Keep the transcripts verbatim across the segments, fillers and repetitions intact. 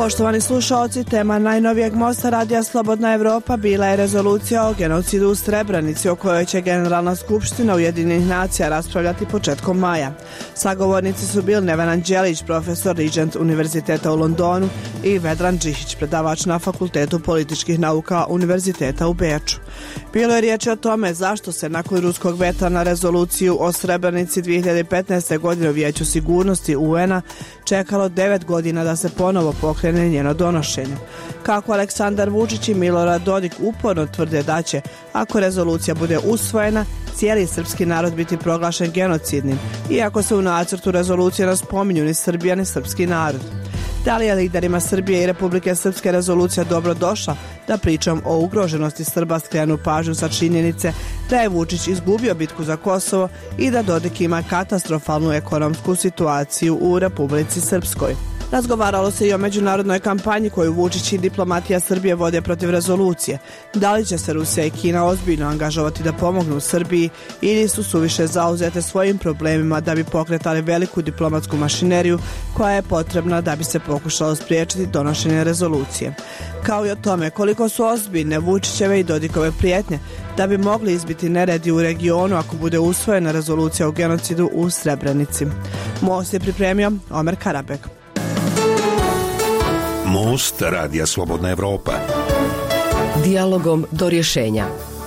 Poštovani slušalci, tema najnovijeg mosta Radija Slobodna Evropa bila je rezolucija o genocidu u Srebrenici, o kojoj će Generalna skupština Ujedinjenih nacija raspravljati početkom maja. Sagovornici su bili Neven Đelić, profesor Regent Univerziteta u Londonu, i Vedran Đihić, predavač na Fakultetu političkih nauka Univerziteta u Beču. Bilo je riječi o tome zašto se nakon ruskog veta na rezoluciju o Srebrenici dvije hiljade petnaeste. godine u Vijeću sigurnosti U N-a čekalo devet godina da se ponovo pokrene njeno donošenje. Kako Aleksandar Vučić i Milorad Dodik uporno tvrde da će, ako rezolucija bude usvojena, cijeli srpski narod biti proglašen genocidnim, iako se u nacrtu rezolucije ne spominju ni Srbija ni srpski narod. Da li je liderima Srbije i Republike Srpske rezolucija dobro došla da pričom o ugroženosti Srba skrenu pažnju sa činjenice da je Vučić izgubio bitku za Kosovo i da Dodik ima katastrofalnu ekonomsku situaciju u Republici Srpskoj? Razgovaralo se i o međunarodnoj kampanji koju Vučić i diplomatija Srbije vode protiv rezolucije. Da li će se Rusija i Kina ozbiljno angažovati da pomognu Srbiji ili su suviše zauzete svojim problemima da bi pokretali veliku diplomatsku mašineriju koja je potrebna da bi se pokušalo spriječiti donošenje rezolucije. Kao i o tome koliko su ozbiljne Vučićeve i Dodikove prijetnje da bi mogli izbiti neredi u regionu ako bude usvojena rezolucija o genocidu u Srebrenici. Most je pripremio Omer Karabek. Most Radija Slobodna Evropa. Dijalogom do rješenja.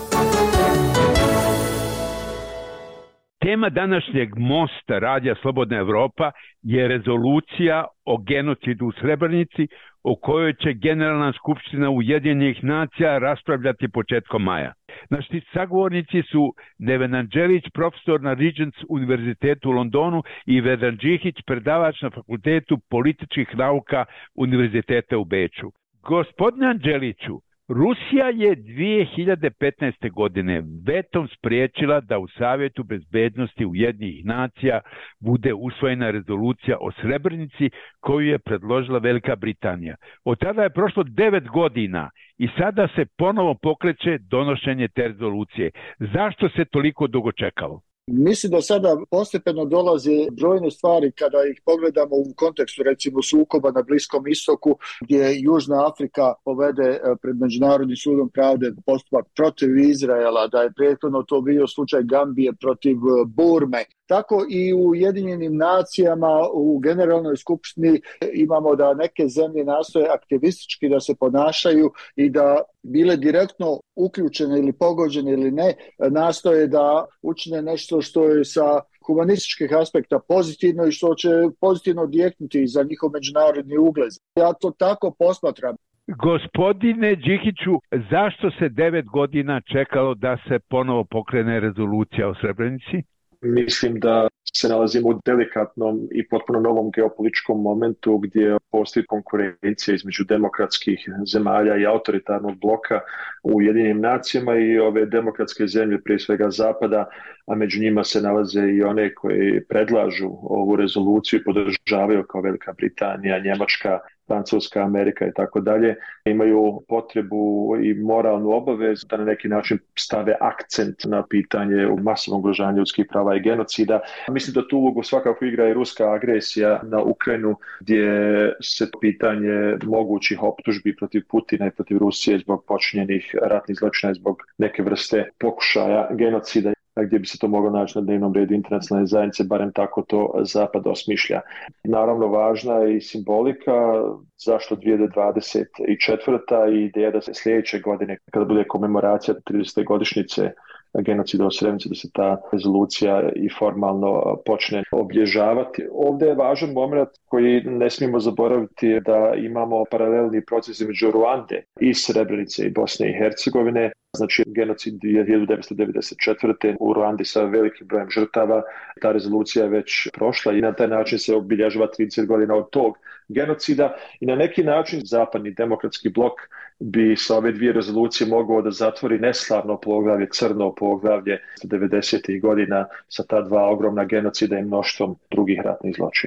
Tema današnjeg mosta Radija Slobodna Evropa je rezolucija o genocidu u Srebrenici, o kojoj će Generalna skupština Ujedinjenih nacija raspravljati početkom maja. Naši sagovornici su Neven Đelić, profesor na Regent Univerzitetu u Londonu, i Vedran Đihić, predavač na Fakultetu političkih nauka Univerziteta u Beču. Gospodine Đeliću, Rusija je dvije hiljade petnaeste. godine vetom spriječila da u Savjetu bezbednosti Ujedinjenih nacija bude usvojena rezolucija o Srebrenici koju je predložila Velika Britanija. Od tada je prošlo devet godina i sada se ponovo pokreće donošenje te rezolucije. Zašto se toliko dugo čekalo? Mislim da sada postepeno dolaze brojne stvari kada ih pogledamo u kontekstu recimo sukoba na Bliskom istoku gdje Južna Afrika povede pred Međunarodnim sudom pravde postupak protiv Izraela, da je prethodno to bio slučaj Gambije protiv Burme. Tako i u Ujedinjenim nacijama u Generalnoj skupštini imamo da neke zemlje nastoje aktivistički da se ponašaju i da bile direktno uključene ili pogođene ili ne, nastoje da učine nešto što je sa humanističkih aspekta pozitivno i što će pozitivno odjeknuti za njihov međunarodni ugled. Ja to tako posmatram. Gospodine Đihiću, zašto se devet godina čekalo da se ponovo pokrene rezolucija o Srebrenici? Mislim da se nalazimo u delikatnom i potpuno novom geopolitičkom momentu gdje postoji konkurencija između demokratskih zemalja i autoritarnog bloka u Ujedinjenim nacijama i ove demokratske zemlje, prije svega Zapada, a među njima se nalaze i one koji predlažu ovu rezoluciju i podržavaju kao Velika Britanija, Njemačka, Francuska, Amerika i tako dalje, imaju potrebu i moralnu obavezu da na neki način stave akcent na pitanje masovnog ugrožavanja ljudskih prava i genocida. Mislim da tu ulogu svakako igra i ruska agresija na Ukrajinu, gdje se pitanje mogućih optužbi protiv Putina i protiv Rusije zbog počinjenih ratnih zločina, zbog neke vrste pokušaja genocida, gdje bi se to moglo naći na dnevnom redu internacionalne zajednice, barem tako to Zapad osmišlja. Naravno, važna je i simbolika, zašto dvije hiljade dvadeset četvrta. i ideja da se sljedeće godine, kada bude komemoracija tridesete godišnjice genocida u Srebrenici, da se ta rezolucija i formalno počne obilježavati. Ovdje je važan moment koji ne smijemo zaboraviti, da imamo paralelni proces između Ruande i Srebrenice i Bosne i Hercegovine. Znači, genocid hiljadu devetsto devedeset četvrte. u Ruandi sa velikim brojem žrtava. Ta rezolucija je već prošla i na taj način se obilježava trideset godina od tog genocida i na neki način zapadni demokratski blok bi sa ove dvije rezolucije mogao da zatvori neslavno poglavlje, crno poglavlje devedesetih godina sa ta dva ogromna genocida i mnoštvom drugih ratnih zločina.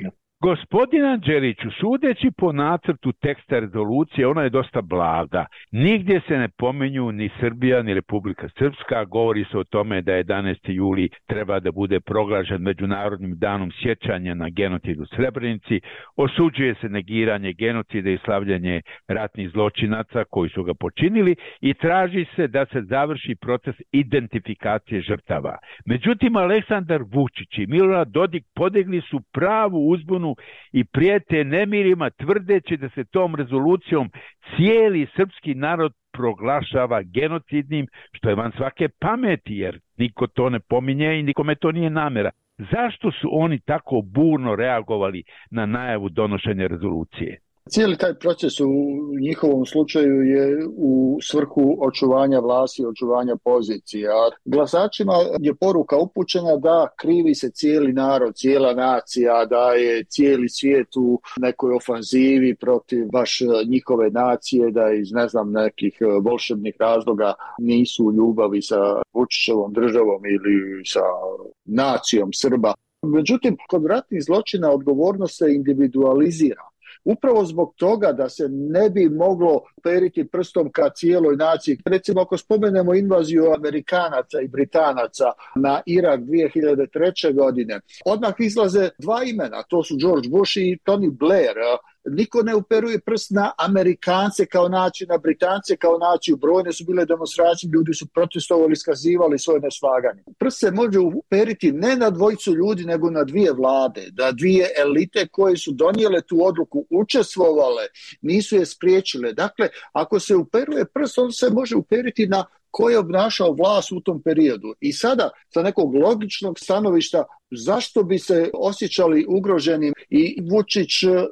Gospodin Anđeliću, sudeći po nacrtu teksta rezolucije, ona je dosta blaga. Nigdje se ne pominju ni Srbija, ni Republika Srpska. Govori se o tome da jedanaesti juli treba da bude proglašen Međunarodnim danom sjećanja na genocid u Srebrenici. Osuđuje se negiranje genocida i slavljanje ratnih zločinaca koji su ga počinili i traži se da se završi proces identifikacije žrtava. Međutim, Aleksandar Vučić i Milorad Dodik podigli su pravu uzbunu i prijete nemirima, tvrdeći da se tom rezolucijom cijeli srpski narod proglašava genocidnim, što je van svake pameti, jer niko to ne pominje i nikome to nije namera. Zašto su oni tako burno reagovali na najavu donošenja rezolucije? Cijeli taj proces u njihovom slučaju je u svrhu očuvanja vlasti, očuvanja pozicija. Glasačima je poruka upućena da krivi se cijeli narod, cijela nacija, da je cijeli svijet u nekoj ofanzivi protiv baš njihove nacije, da iz ne znam nekih volšebnih razloga nisu u ljubavi sa Vučićevom državom ili sa nacijom Srba. Međutim, kod ratnih zločina odgovornost se individualizira. Upravo zbog toga da se ne bi moglo periti prstom ka cijeloj naciji. Recimo, ako spomenemo invaziju Amerikanaca i Britanaca na Irak dvije hiljade treće. godine, odmah izlaze dva imena, to su George Bush i Tony Blair. Niko ne uperuje prst na Amerikance kao naciju, na Britance kao naciju. Brojne su bile demonstracije, ljudi su protestovali, iskazivali svoje neslaganje. Prst se može uperiti ne na dvojicu ljudi, nego na dvije vlade, da dvije elite koje su donijele tu odluku, učestvovale, nisu je spriječile. Dakle, ako se uperuje prst, on se može uperiti na ko je obnašao vlast u tom periodu. I sada, sa nekog logičnog stanovišta, zašto bi se osjećali ugroženim i Vučić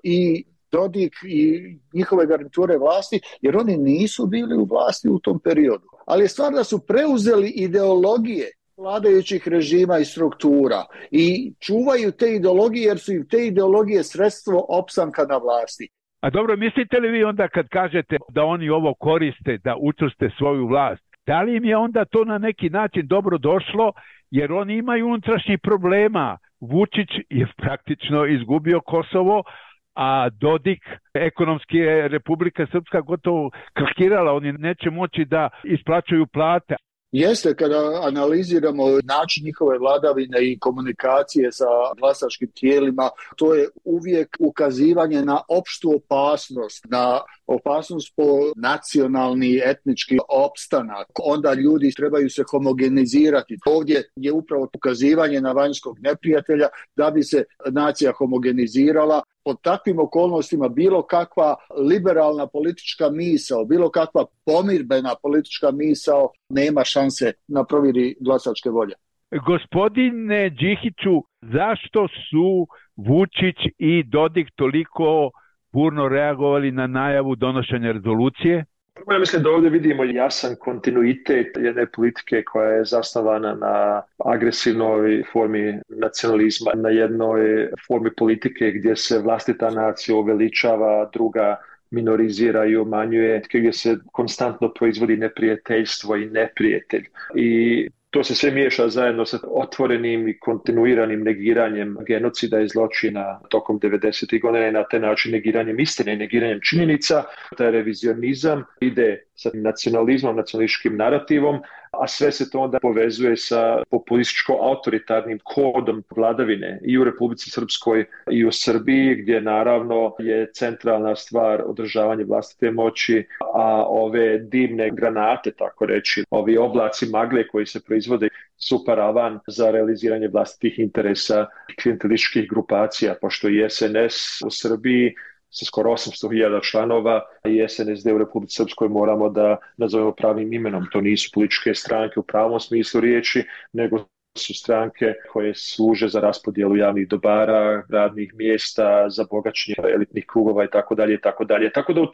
i Dodik i njihove garniture vlasti, jer oni nisu bili u vlasti u tom periodu. Ali je stvar da su preuzeli ideologije vladajućih režima i struktura i čuvaju te ideologije jer su im te ideologije sredstvo opstanka na vlasti. A dobro, mislite li vi onda kad kažete da oni ovo koriste da učvrste svoju vlast, da li im je onda to na neki način dobro došlo, jer oni imaju unutrašnjih problema. Vučić je praktično izgubio Kosovo, a Dodik, ekonomski je Republika Srpska gotovo krahirala, oni neće moći da isplaćuju plate. Jeste, kada analiziramo način njihove vladavine i komunikacije sa glasačkim tijelima, to je uvijek ukazivanje na opštu opasnost, na opasnost po nacionalni, etnički opstanak. Onda ljudi trebaju se homogenizirati. Ovdje je upravo ukazivanje na vanjskog neprijatelja da bi se nacija homogenizirala. Pod takvim okolnostima bilo kakva liberalna politička misao, bilo kakva pomirbena politička misao nema šanse na provjeri glasačke volje. Gospodine Đihiću, zašto su Vučić i Dodik toliko burno reagovali na najavu donošenja rezolucije? Ja mislim da ovdje vidimo jasan kontinuitet jedne politike koja je zasnovana na agresivnoj formi nacionalizma, na jednoj formi politike gdje se vlastita nacija uveličava, druga minorizira i umanjuje, gdje se konstantno proizvodi neprijateljstvo i neprijatelj. I to se sve miješa zajedno sa otvorenim i kontinuiranim negiranjem genocida i zločina tokom devedesetih godina i na taj način negiranjem istine i negiranjem činjenica. Taj revizionizam ide sa nacionalizmom, nacionalističkim narativom, a sve se to onda povezuje sa populističko-autoritarnim kodom vladavine i u Republici Srpskoj i u Srbiji, gdje naravno je centralna stvar održavanje vlastite moći, a ove dimne granate, tako reći, ovi oblaci magle koji se proizvode su paravan za realiziranje vlastitih interesa klijentelističkih grupacija, pošto i S N S u Srbiji sa skoro osamsto hiljada članova i S N S D u Republici Srpskoj moramo da nazovemo pravim imenom. To nisu političke stranke u pravom smislu riječi, nego su stranke koje služe za raspodjelu javnih dobara, radnih mjesta, za bogaćenje elitnih krugova i tako dalje i tako dalje. Tako da u tom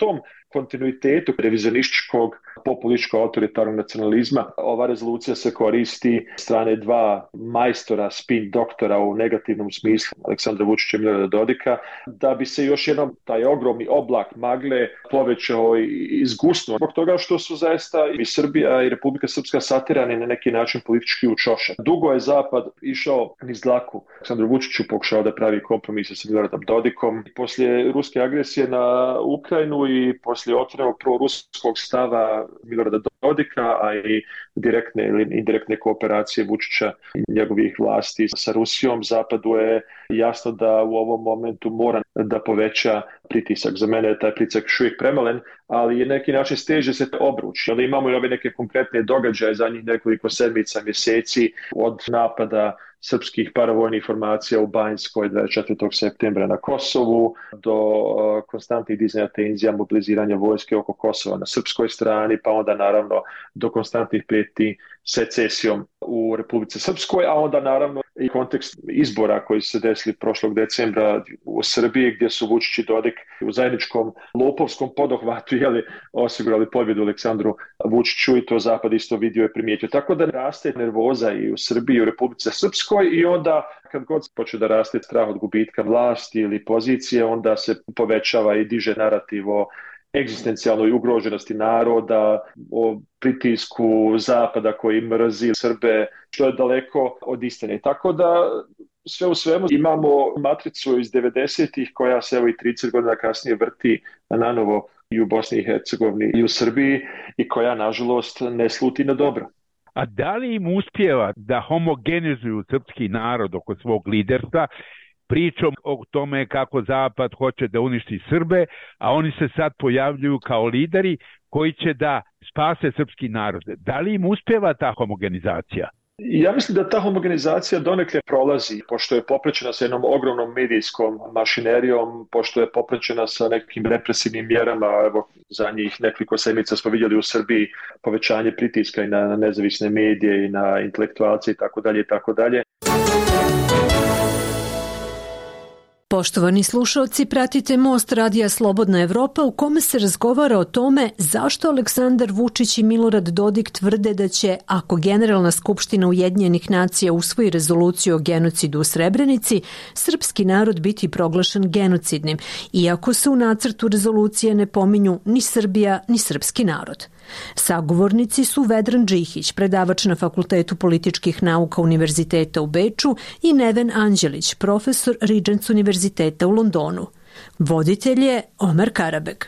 kontinuitetu revizionističkog populističkog autoritarnog nacionalizma. Ova rezolucija se koristi strane dva majstora, spin doktora u negativnom smislu, Aleksandra Vučića i Milorada Dodika, da bi se još jednom taj ogromni oblak magle povećao i izgusnuo. Zbog toga što su zaista i Srbija i Republika Srpska satirani na neki način politički u čošak. Dugo je Zapad išao niz dlaku Aleksandru Vučiću, pokušao da pravi kompromise sa Miloradom Dodikom. Poslije ruske agresije na Ukrajinu i poslije otvorenog proruskog stava Milorada Dodika, a i direktne ili indirektne kooperacije Vučića i njegovih vlasti sa Rusijom, Zapadu je jasno da u ovom momentu mora da poveća pritisak. Za mene je taj pritisak još uvijek premalen, ali je neki način steže se obruč. Ali imamo i ove neke konkretne događaje zadnjih nekoliko sedmica, mjeseci od napada srpskih paravojnih formacija u Banjskoj dvadeset četvrtog septembra na Kosovu do uh, konstantnih dizanja tenzija, mobiliziranja vojske oko Kosova na srpskoj strani, pa onda naravno do konstantnih prijetnji secesijom u Republici Srpskoj, a onda naravno i kontekst izbora koji se desili prošlog decembra u Srbiji, gdje su Vučić i Dodik u zajedničkom lopovskom podohvatu jeli, osigurali pobjedu Aleksandru Vučiću i to Zapad isto vidio i primijetio. Tako da raste nervoza i u Srbiji i u Republici Srpskoj i onda kad god počne da raste strah od gubitka vlasti ili pozicije, onda se povećava i diže narativ o egzistencijalnoj ugroženosti naroda, o pritisku Zapada koji mrzi Srbe, što je daleko od istine. Tako da sve u svemu imamo matricu iz devedesetih koja se evo i trideset godina kasnije vrti nanovo i u Bosni i Hercegovini i u Srbiji i koja nažalost ne sluti na dobro. A da li im uspijeva da homogenizuju srpski narod oko svog liderstva, pričom o tome kako Zapad hoće da uništi Srbe, a oni se sad pojavljuju kao lideri koji će da spase srpski narod. Da li im uspijeva ta homogenizacija? Ja mislim da ta homogenizacija donekle prolazi, pošto je popraćena sa jednom ogromnom medijskom mašinerijom, pošto je popraćena sa nekim represivnim mjerama. Evo, za njih nekoliko sedmica smo vidjeli u Srbiji povećanje pritiska i na nezavisne medije i na intelektualce i tako dalje i tako dalje. Poštovani slušalci, pratite Most Radija Slobodna Evropa u kome se razgovara o tome zašto Aleksandar Vučić i Milorad Dodik tvrde da će, ako Generalna skupština Ujedinjenih nacija usvoji rezoluciju o genocidu u Srebrenici, srpski narod biti proglašen genocidnim, iako se u nacrtu rezolucije ne pominju ni Srbija ni srpski narod. Sagovornici su Vedran Džihić, predavač na Fakultetu političkih nauka Univerziteta u Beču, i Neven Anđelić, profesor Regents Univerziteta u Londonu. Voditelj je Omer Karabeg.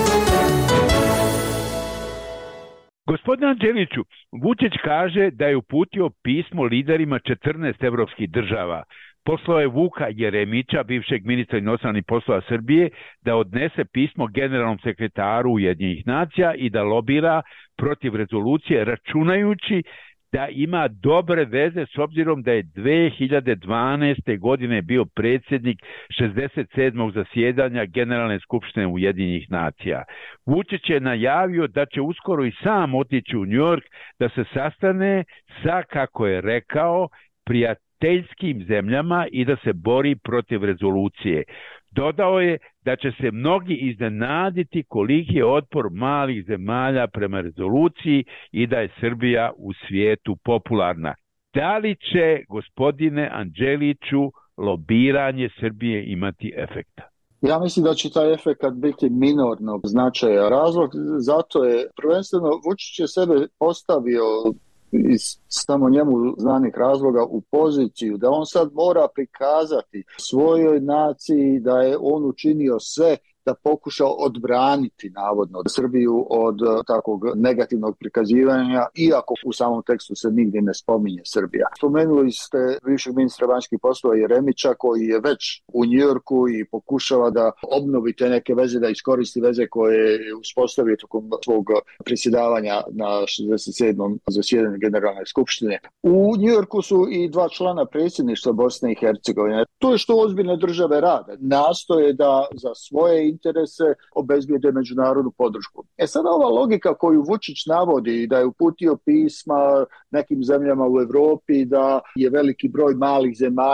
Gospodine Anđeliću, Vučić kaže da je uputio pismo liderima četrnaest evropskih država. Poslao je Vuka Jeremića, bivšeg ministra inostranih poslova Srbije, da odnese pismo generalnom sekretaru Ujedinjenih nacija i da lobira protiv rezolucije, računajući da ima dobre veze s obzirom da je dve hiljade dvanaeste. godine bio predsjednik šezdeset sedmog zasjedanja Generalne skupštine Ujedinjenih nacija. Vučić je najavio da će uskoro i sam otići u New York da se sastane sa, kako je rekao, prijateljskim zemljama i da se bori protiv rezolucije. Dodao je da će se mnogi iznenaditi koliki je otpor malih zemalja prema rezoluciji i da je Srbija u svijetu popularna. Da li će, gospodine Anđeliću, lobiranje Srbije imati efekta? Ja mislim da će taj efekt biti minornog značaja. Razlog zato je prvenstveno Vučić je sebe postavio iz samo njemu znanih razloga u poziciju da on sad mora prikazati svojoj naciji da je on učinio sve da pokuša odbraniti navodno Srbiju od takvog negativnog prikazivanja, iako u samom tekstu se nigdje ne spominje Srbija. Spomenuli ste bivšeg ministra vanjskih poslova Jeremića koji je već u Njujorku i pokušava da obnovi te neke veze, da iskoristi veze koje je uspostavio tokom svog predsjedavanja na šezdeset sedmom zasjedanju Generalne skupštine. U Njujorku su i dva člana predsjedništva Bosne i Hercegovine. To je što ozbiljne države rade. Nastoje da za svoje interese obezbijede međunarodnu podršku. E sada ova logika koju Vučić navodi da je uputio pisma nekim zemljama u Evropi, da je veliki broj malih zemalja,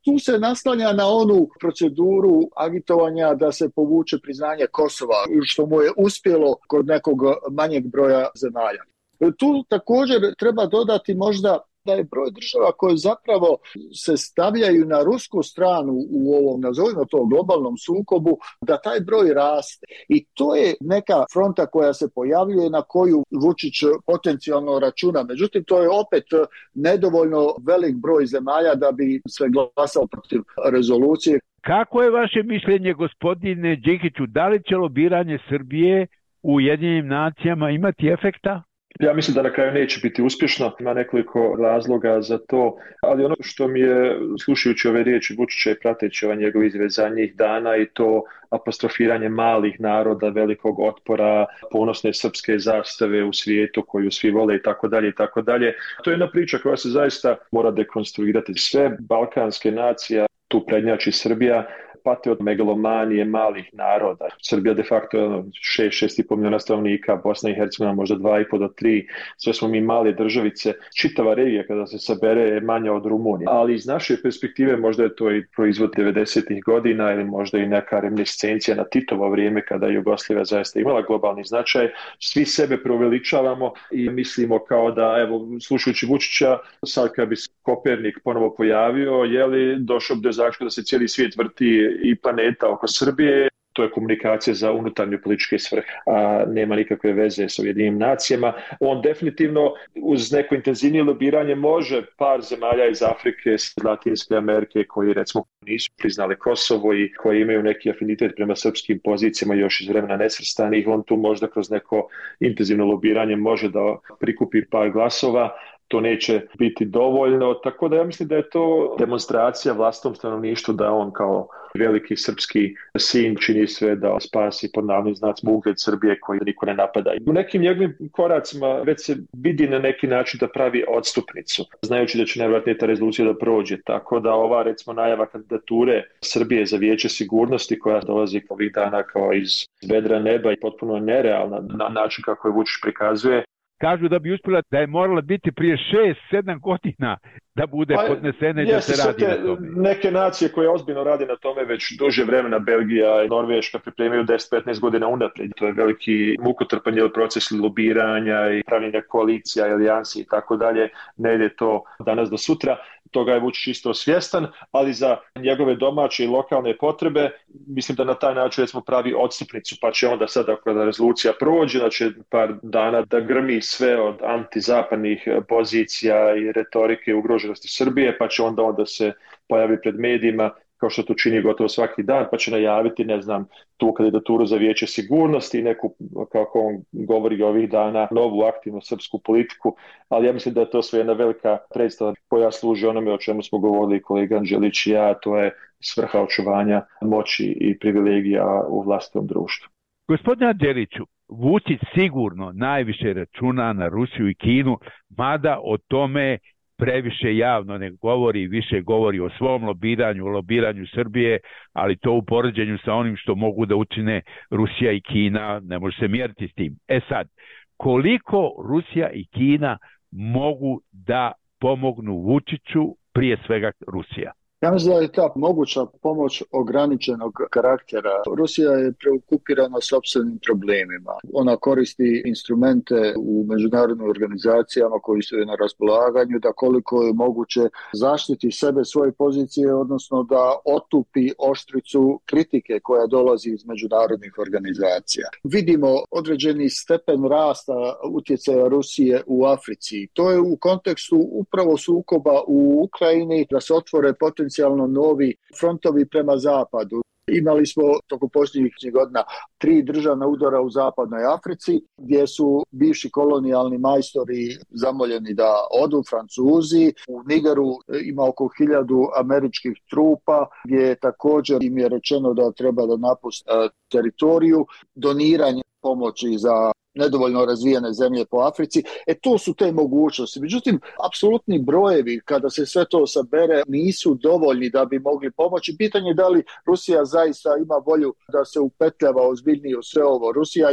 tu se naslanja na onu proceduru agitovanja da se povuče priznanje Kosova, što mu je uspjelo kod nekog manjeg broja zemalja. Tu također treba dodati možda da je broj država koje zapravo se stavljaju na rusku stranu u ovom, nazovimo to, globalnom sukobu, da taj broj raste. I to je neka fronta koja se pojavljuje na koju Vučić potencijalno računa. Međutim, to je opet nedovoljno velik broj zemalja da bi se glasao protiv rezolucije. Kako je vaše mišljenje, gospodine Đikiću, da li će lobiranje Srbije u Ujedinjenim nacijama imati efekta? Ja mislim da na kraju neće biti uspješno, ima nekoliko razloga za to, ali ono što mi je, slušajući ove riječi Vučića i prateći ovaj njegov izjave zadnjih dana i to apostrofiranje malih naroda, velikog otpora, ponosne srpske zastave u svijetu koju svi vole i tako dalje i tako dalje. To je jedna priča koja se zaista mora dekonstruirati. Sve balkanske nacije, tu prednjači Srbija, pate od megalomanije malih naroda. Srbija de facto šest, šest i pol milijuna stanovnika, Bosna i Hercegovina možda dva i pol do tri, sve smo mi male državice. Čitava regija kada se sabere je manja od Rumunije. Ali iz naše perspektive možda je to i proizvod devedesetih godina ili možda i neka reminiscencija na Titovo vrijeme kada je Jugoslavija zaista imala globalni značaj. Svi sebe preuveličavamo i mislimo kao da, evo, slušajući Vučića, sad kad bi Kopernik ponovo pojavio, je li došao do zaključka da se cijeli svijet vrti i planeta oko Srbije, to je komunikacija za unutarnje političke svrhe, a nema nikakve veze s Ujedinjenim nacijama. On definitivno uz neko intenzivnije lobiranje može par zemalja iz Afrike, iz Latinske Amerike koji recimo nisu priznali Kosovo i koji imaju neki afinitet prema srpskim pozicijama još iz vremena nesvrstanih, on tu možda kroz neko intenzivno lobiranje može da prikupi par glasova. To neće biti dovoljno, tako da ja mislim da je to demonstracija vlastitom stanovništvu da on kao veliki srpski sin čini sve da spasi pod navodnim znacima ugled Srbije koji niko ne napada. U nekim njegovim koracima već se vidi na neki način da pravi odstupnicu, znajući da će nevjerojatno ta rezolucija da prođe, tako da ova recimo najava kandidature Srbije za Vijeće sigurnosti koja dolazi ovih dana kao iz vedra neba i potpuno nerealna na način kako je Vučić prikazuje. Kažu da bi uspjela da je morala biti prije šest, sedam godina da bude podnesena i da se radi na tome. Neke nacije koje ozbiljno radi na tome već duže vremena, Belgija i Norveška pripremaju deset do petnaest godina unaprijed. To je veliki mukotrpan proces lobiranja i pravljenja koalicija, alijansi i tako dalje. Ne ide to danas do sutra. Toga je Vučić isto svjestan, ali za njegove domaće i lokalne potrebe mislim da na taj način recimo pravi odstupnicu, pa će onda sad ako da rezolucija prođe, da će par dana da grmi sve od antizapadnih pozicija i retorike ugroženosti Srbije, pa će onda onda se pojavi pred medijima kao što to čini gotovo svaki dan, pa će najaviti, ne znam, tu kandidaturu za Vijeće sigurnosti i neku, kako on govori ovih dana, novu aktivnu srpsku politiku, ali ja mislim da je to sve jedna velika predstava koja služi onome o čemu smo govorili kolega Anđelić i ja, to je svrha očuvanja moći i privilegija u vlastitom društvu. Gospodine Anđeliću, Vučić sigurno najviše računa na Rusiju i Kinu, mada o tome previše javno ne govori, više govori o svom lobiranju, o lobiranju Srbije, ali to u poređenju sa onim što mogu da učine Rusija i Kina ne može se mjeriti s tim. E sad, koliko Rusija i Kina mogu da pomognu Vučiću, prije svega Rusija? Ja mislim da je ta moguća pomoć ograničenog karaktera. Rusija je preokupirana sopstvenim problemima. Ona koristi instrumente u međunarodnim organizacijama koji su na raspolaganju da koliko je moguće zaštiti sebe, svoje pozicije, odnosno da otupi oštricu kritike koja dolazi iz međunarodnih organizacija. Vidimo određeni stepen rasta utjecaja Rusije u Africi. To je u kontekstu upravo sukoba u Ukrajini da se otvore potencijalno novi frontovi prema zapadu. Imali smo tokom posljednjih godina tri državna udara u zapadnoj Africi, gdje su bivši kolonijalni majstori zamoljeni da odu, Francuzi. U Nigeru ima oko hiljadu američkih trupa, gdje također im je rečeno da treba da napuste teritoriju. Doniranje pomoći za nedovoljno razvijene zemlje po Africi. E to su te mogućnosti. Međutim, apsolutni brojevi kada se sve to sabere nisu dovoljni da bi mogli pomoći. Pitanje je da li Rusija zaista ima volju da se upetljava ozbiljnije u sve ovo. Rusija je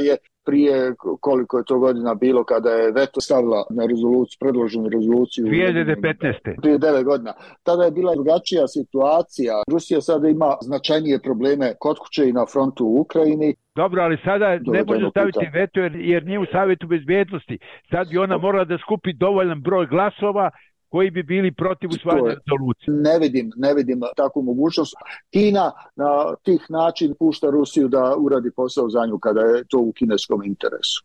prije koliko je to godina bilo kada je veto stavila na rezoluciju, predloženu rezoluciju dvije hiljade petnaeste. Prije devet godina. Tada je bila drugačija situacija. Rusija sada ima značajnije probleme kod kuće i na frontu u Ukrajini. Dobro, ali sada Dobro, ne može staviti pitanje. veto jer, jer nije u Savjetu bezbednosti. Sad bi ona morala da skupi dovoljan broj glasova koji bi bili protiv usvajanja rezolucije. Ne vidim, ne vidim takvu mogućnost. Kina na tih način pušta Rusiju da uradi posao za nju kada je to u kineskom interesu.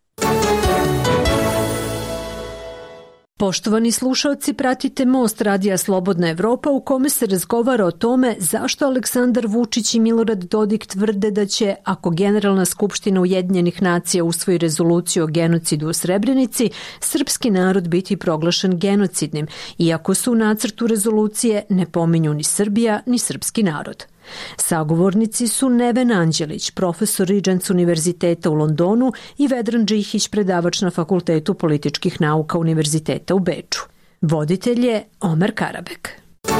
Poštovani slušalci, pratite Most Radija Slobodna Evropa u kome se razgovara o tome zašto Aleksandar Vučić i Milorad Dodik tvrde da će, ako Generalna skupština Ujedinjenih nacija usvoji rezoluciju o genocidu u Srebrenici, srpski narod biti proglašen genocidnim, iako su u nacrtu rezolucije ne pominju ni Srbija ni srpski narod. Sagovornici su Neven Anđelić, profesor Regents univerziteta u Londonu i Vedran Džihić, predavač na Fakultetu političkih nauka Univerziteta u Beču. Voditelj je Omer Karabek.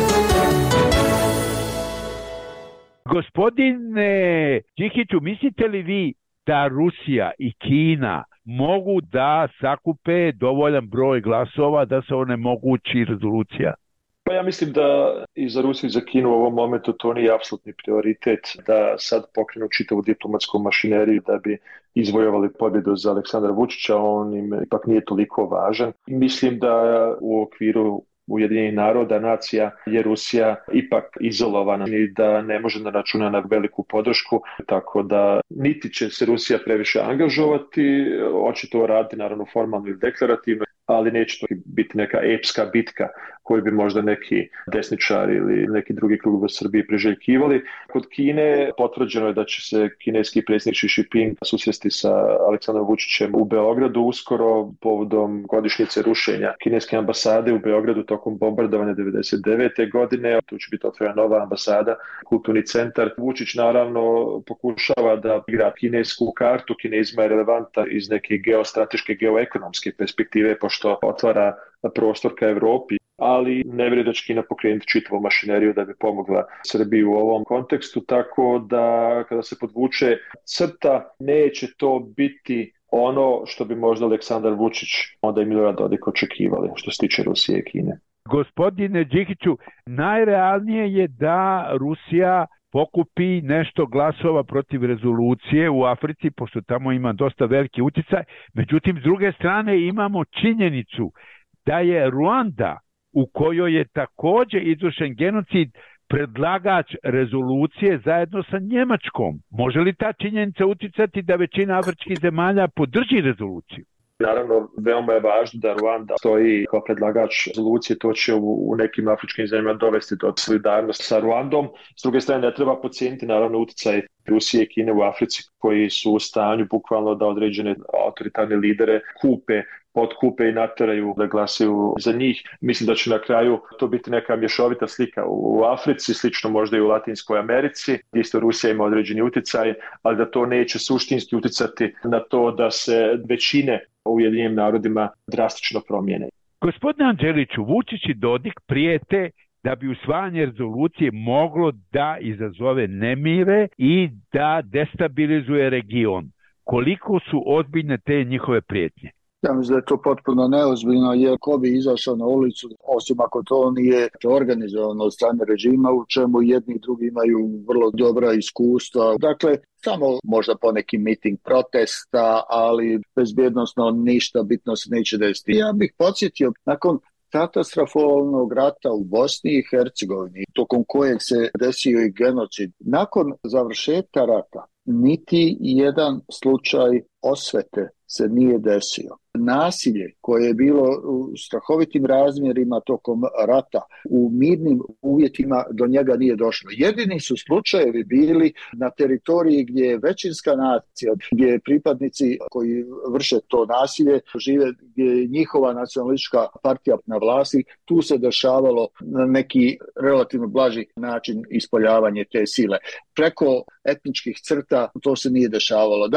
Gospodine Džihiću, mislite li vi da Rusija i Kina mogu da sakupe dovoljan broj glasova da se onemogući rezolucija? Pa ja mislim da i za Rusiju i za Kinu u ovom momentu to nije apsolutni prioritet da sad pokrenu čitavu diplomatsku mašineriju da bi izvojovali pobjedu za Aleksandra Vučića, on im ipak nije toliko važan. Mislim da u okviru Ujedinjenih naroda, nacija je Rusija ipak izolovana i da ne može da računa na veliku podršku, tako da niti će se Rusija previše angažovati, očito radi naravno formalno ili deklarativno, ali neće to biti neka epska bitka koju bi možda neki desničari ili neki drugi krugovi u Srbiji priželjkivali. Kod Kine potvrđeno je da će se kineski predsjednik Xi Jinping susresti sa Aleksandrom Vučićem u Beogradu uskoro povodom godišnjice rušenja kineske ambasade u Beogradu tokom bombardovanja devedeset devete godine. Tu će biti otvorena nova ambasada, kulturni centar. Vučić naravno pokušava da igra kinesku kartu. Kinezima je relevanta iz neke geostrateške, geoekonomske perspektive, pošto otvara prostor ka Evropi, ali ne vjerujem da će Kina pokrenuti čitavu mašineriju da bi pomogla Srbiji u ovom kontekstu, tako da kada se podvuče crta, neće to biti ono što bi možda Aleksandar Vučić onda i Milorad Dodik očekivali što se tiče Rusije i Kine. Gospodine Džihiću, najrealnije je da Rusija pokupi nešto glasova protiv rezolucije u Africi, pošto tamo ima dosta veliki uticaj. Međutim, s druge strane imamo činjenicu da je Ruanda, u kojoj je također izvršen genocid, predlagač rezolucije zajedno sa Njemačkom. Može li ta činjenica uticati da većina afričkih zemalja podrži rezoluciju? Naravno, veoma je važno da Ruanda stoji kao predlagač rezolucije, to će u, u nekim afričkim zemljama dovesti do solidarnosti sa Ruandom. S druge strane, ne treba podcijeniti naravno utjecaj Rusije i Kine u Africi koji su u stanju bukvalno da određene autoritarne lidere kupe, potkupe i nateraju da glasaju za njih. Mislim da će na kraju to biti neka mješovita slika u Africi, slično možda i u Latinskoj Americi, gdje isto Rusija ima određeni utjecaj, ali da to neće suštinski utjecati na to da se većine u Ujedinjenim narodima drastično promijene. Gospodine Anđeliću, Vučić i Dodik prijete da bi usvajanje rezolucije moglo da izazove nemire i da destabilizuje region. Koliko su ozbiljne te njihove prijetnje? Ja mislim da je to potpuno neozbiljno, jer ko bi izašao na ulicu, osim ako to nije organizovano od strane režima, u čemu jedni i drugi imaju vrlo dobra iskustva. Dakle, samo možda poneki miting protesta, ali bezbjednosno ništa bitno se neće desiti. Ja bih podsjetio, nakon katastrofalnog rata u Bosni i Hercegovini, tokom kojeg se desio i genocid, nakon završetka rata, niti jedan slučaj osvete se nije desio. Nasilje koje je bilo u strahovitim razmjerima tokom rata, u mirnim uvjetima do njega nije došlo. Jedini su slučajevi bili na teritoriji gdje je većinska nacija, gdje pripadnici koji vrše to nasilje žive, gdje je njihova nacionalistička partija na vlasti, tu se dešavalo na neki relativno blaži način ispoljavanje te sile. Preko etničkih crta to se nije dešavalo. Dakle,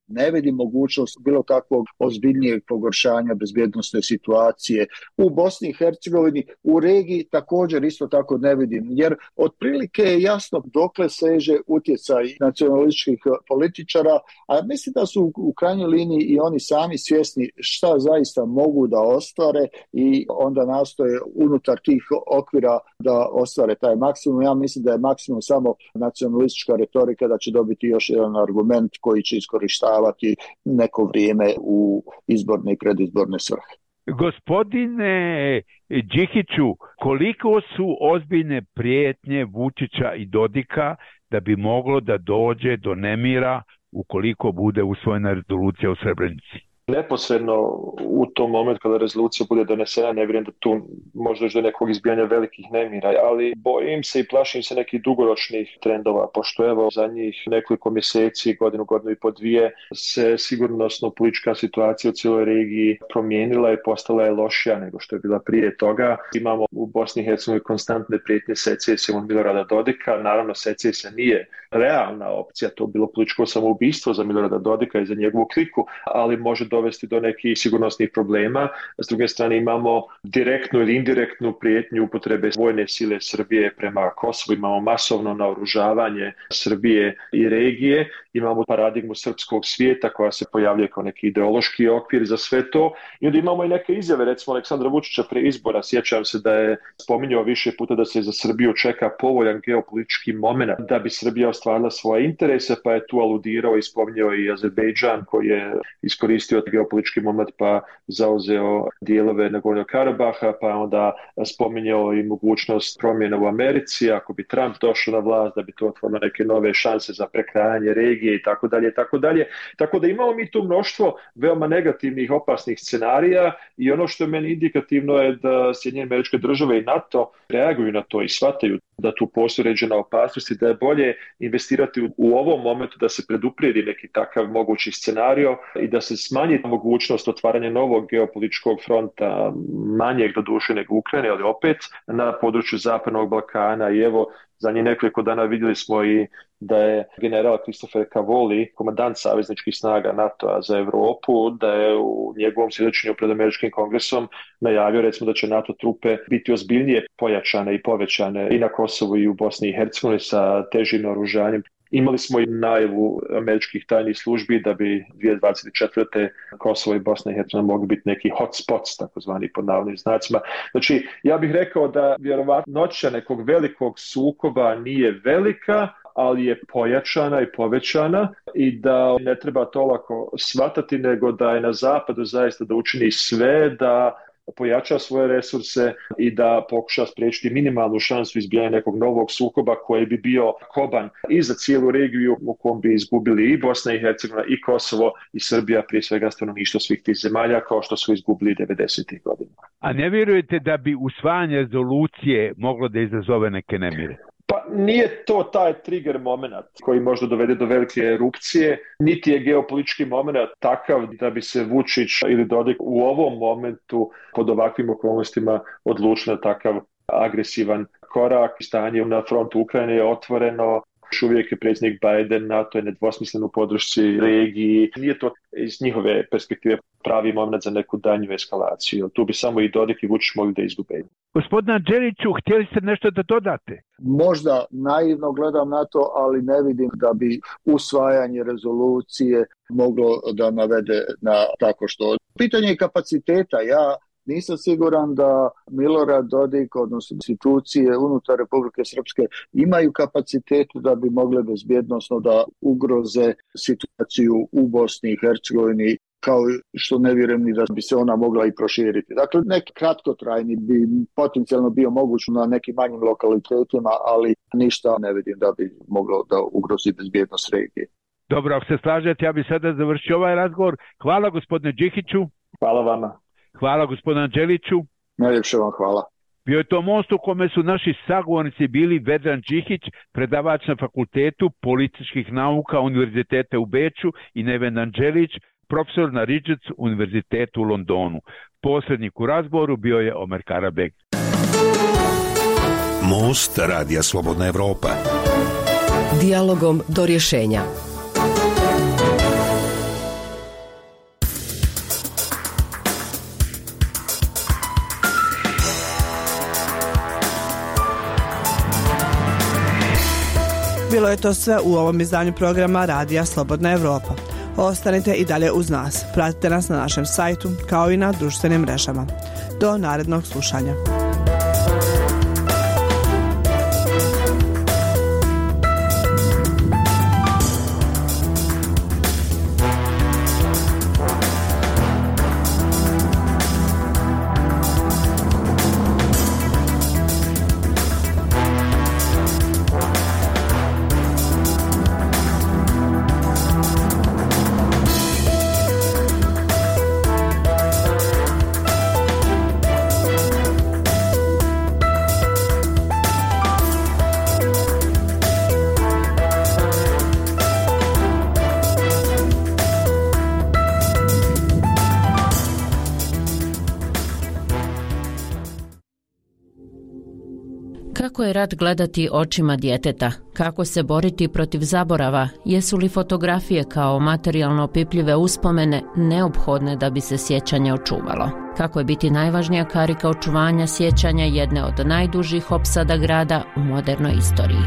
ne vidim mogućnost bilo kakvog ozbiljnijeg pogoršanja bezbjednosne situacije u Bosni i Hercegovini, u regiji također isto tako ne vidim, jer otprilike je jasno dokle seže utjecaj nacionalističkih političara, a mislim da su u krajnjoj liniji i oni sami svjesni šta zaista mogu da ostvare i onda nastoje unutar tih okvira da ostvare taj maksimum. Ja mislim da je maksimum samo nacionalistička retorika, da će dobiti još jedan argument koji će iskorištavati neko vrijeme u izborne i predizborne svrhe. Gospodine Đikiću, koliko su ozbiljne prijetnje Vučića i Dodika da bi moglo da dođe do nemira ukoliko bude usvojena rezolucija u Srebrenici? Neposredno u tom momentu kada rezolucija bude donesena, ne vjerujem da tu može doći do nekog izbijanja velikih nemira, ali bojim se i plašim se nekih dugoročnih trendova, pošto evo za njih nekoliko mjeseci, godinu, godinu i po dvije, se sigurnosno politička situacija u cijeloj regiji promijenila i postala je lošija nego što je bila prije toga. Imamo u Bosni i Hercegovini konstantne prijetnje secesijom Milorada Dodika. Naravno, secesija nije realna opcija, to je bilo političko samoubistvo za Milorada Dodika i za njegovu kliku, ali može dovesti do nekih sigurnosnih problema. S druge strane imamo direktnu ili indirektnu prijetnju upotrebe vojne sile Srbije prema Kosovu, imamo masovno naoružavanje Srbije i regije, imamo paradigmu srpskog svijeta koja se pojavljuje kao neki ideološki okvir za sve to i onda imamo i neke izjave, recimo Aleksandra Vučića pre izbora, sjećam se da je spominjao više puta da se za Srbiju čeka povoljan geopolitički moment da bi Srbija ostvarila svoje interese, pa je tu aludirao i spominjao i Azerbejdžan koji je iskoristio geopolitički moment pa zauzeo dijelove Nagornog Karabaha, pa onda spominjao i mogućnost promjena u Americi, ako bi Trump došao na vlast, da bi to otvorilo neke nove šanse za prekrajanje regije i tako dalje, tako dalje. Tako da imamo mi tu mnoštvo veoma negativnih, opasnih scenarija i ono što je meni indikativno je da Sjedinjene Američke Države i NATO reaguju na to i shvataju da tu postoji određena opasnost i da je bolje investirati u, u ovom momentu da se preduprijedi neki takav mogući scenario i da se smanji mogućnost otvaranja novog geopolitičkog fronta, manjeg do duše nego Ukrajine, ali opet na području Zapadnog Balkana. I evo, za njih nekoliko dana vidjeli smo i da je general Christopher Cavoli, komandant savezničkih snaga NATO-a za Europu, da je u njegovom svjedočenju pred Američkim kongresom najavio recimo da će NATO trupe biti ozbiljnije pojačane i povećane i na Kosovu i u Bosni i Hercegovini sa težim naoružanjem. Imali smo i najavu američkih tajnih službi da bi dvije tisuće dvadeset četvrte. Kosovo i Bosna i Hercegovina mogli biti neki hotspots, takozvani pod navodnim znacima. Znači, ja bih rekao da vjerovatnoća nekog velikog sukoba nije velika, ali je pojačana i povećana i da ne treba to lako shvatati, nego da je na zapadu zaista da učini sve da pojača svoje resurse i da pokuša spriječiti minimalnu šansu izbijanja nekog novog sukoba koji bi bio koban i za cijelu regiju u kom bi izgubili i Bosna i Hercegovina i Kosovo i Srbija, prije svega stanovništvo svih tih zemalja, kao što su izgubili devedesetih godina. A ne vjerujete da bi usvajanje rezolucije moglo da izazove neke nemire? Pa nije to taj trigger moment koji možda dovede do velike erupcije, niti je geopolitički moment takav da bi se Vučić ili Dodik u ovom momentu pod ovakvim okolnostima odlučili na takav agresivan korak. Stanje na frontu Ukrajine je otvoreno, još uvijek je predsjednik Biden, NATO je nedvosmislen u podršci regiji. Nije to iz njihove perspektive pravi moment za neku danju eskalaciju. Tu bi samo i Dodik i Vučić mogli da izgube. Gospodine Đeliću, htjeli ste nešto da dodate? Možda naivno gledam na to, ali ne vidim da bi usvajanje rezolucije moglo da navede na tako što. Pitanje kapaciteta, ja nisam siguran da Milorad Dodik, odnosno institucije unutar Republike Srpske imaju kapacitet da bi mogle bezbjednosno da ugroze situaciju u Bosni i Hercegovini, kao što ne vjerujem ni da bi se ona mogla i proširiti. Dakle, neki kratkotrajni bi potencijalno bio moguć na nekim manjim lokalitetima, ali ništa ne vidim da bi moglo da ugrozi bezbjednost regije. Dobro, ako se slažete, ja bih sada završio ovaj razgovor. Hvala gospodine Đikiću. Hvala vama. Hvala gospodine Đeliću. Najljepše vam hvala. Bio je to most u kome su naši sagovornici bili Vedran Đikić, predavač na Fakultetu političkih nauka Univerziteta u Beču, i Nevendan Đelić, profesor na Regents Univerzitetu u Londonu. Posrednik u razgovoru bio je Omer Karabeg. Most Radija Slobodna Evropa. Dijalogom do rješenja. Bilo je to sve u ovom izdanju programa Radija Slobodna Evropa. Ostanite i dalje uz nas. Pratite nas na našem sajtu kao i na društvenim mrežama. Do narednog slušanja. Kako je rat gledati očima djeteta? Kako se boriti protiv zaborava? Jesu li fotografije kao materijalno opipljive uspomene neophodne da bi se sjećanje očuvalo? Kako je biti najvažnija karika očuvanja sjećanja jedne od najdužih opsada grada u modernoj istoriji?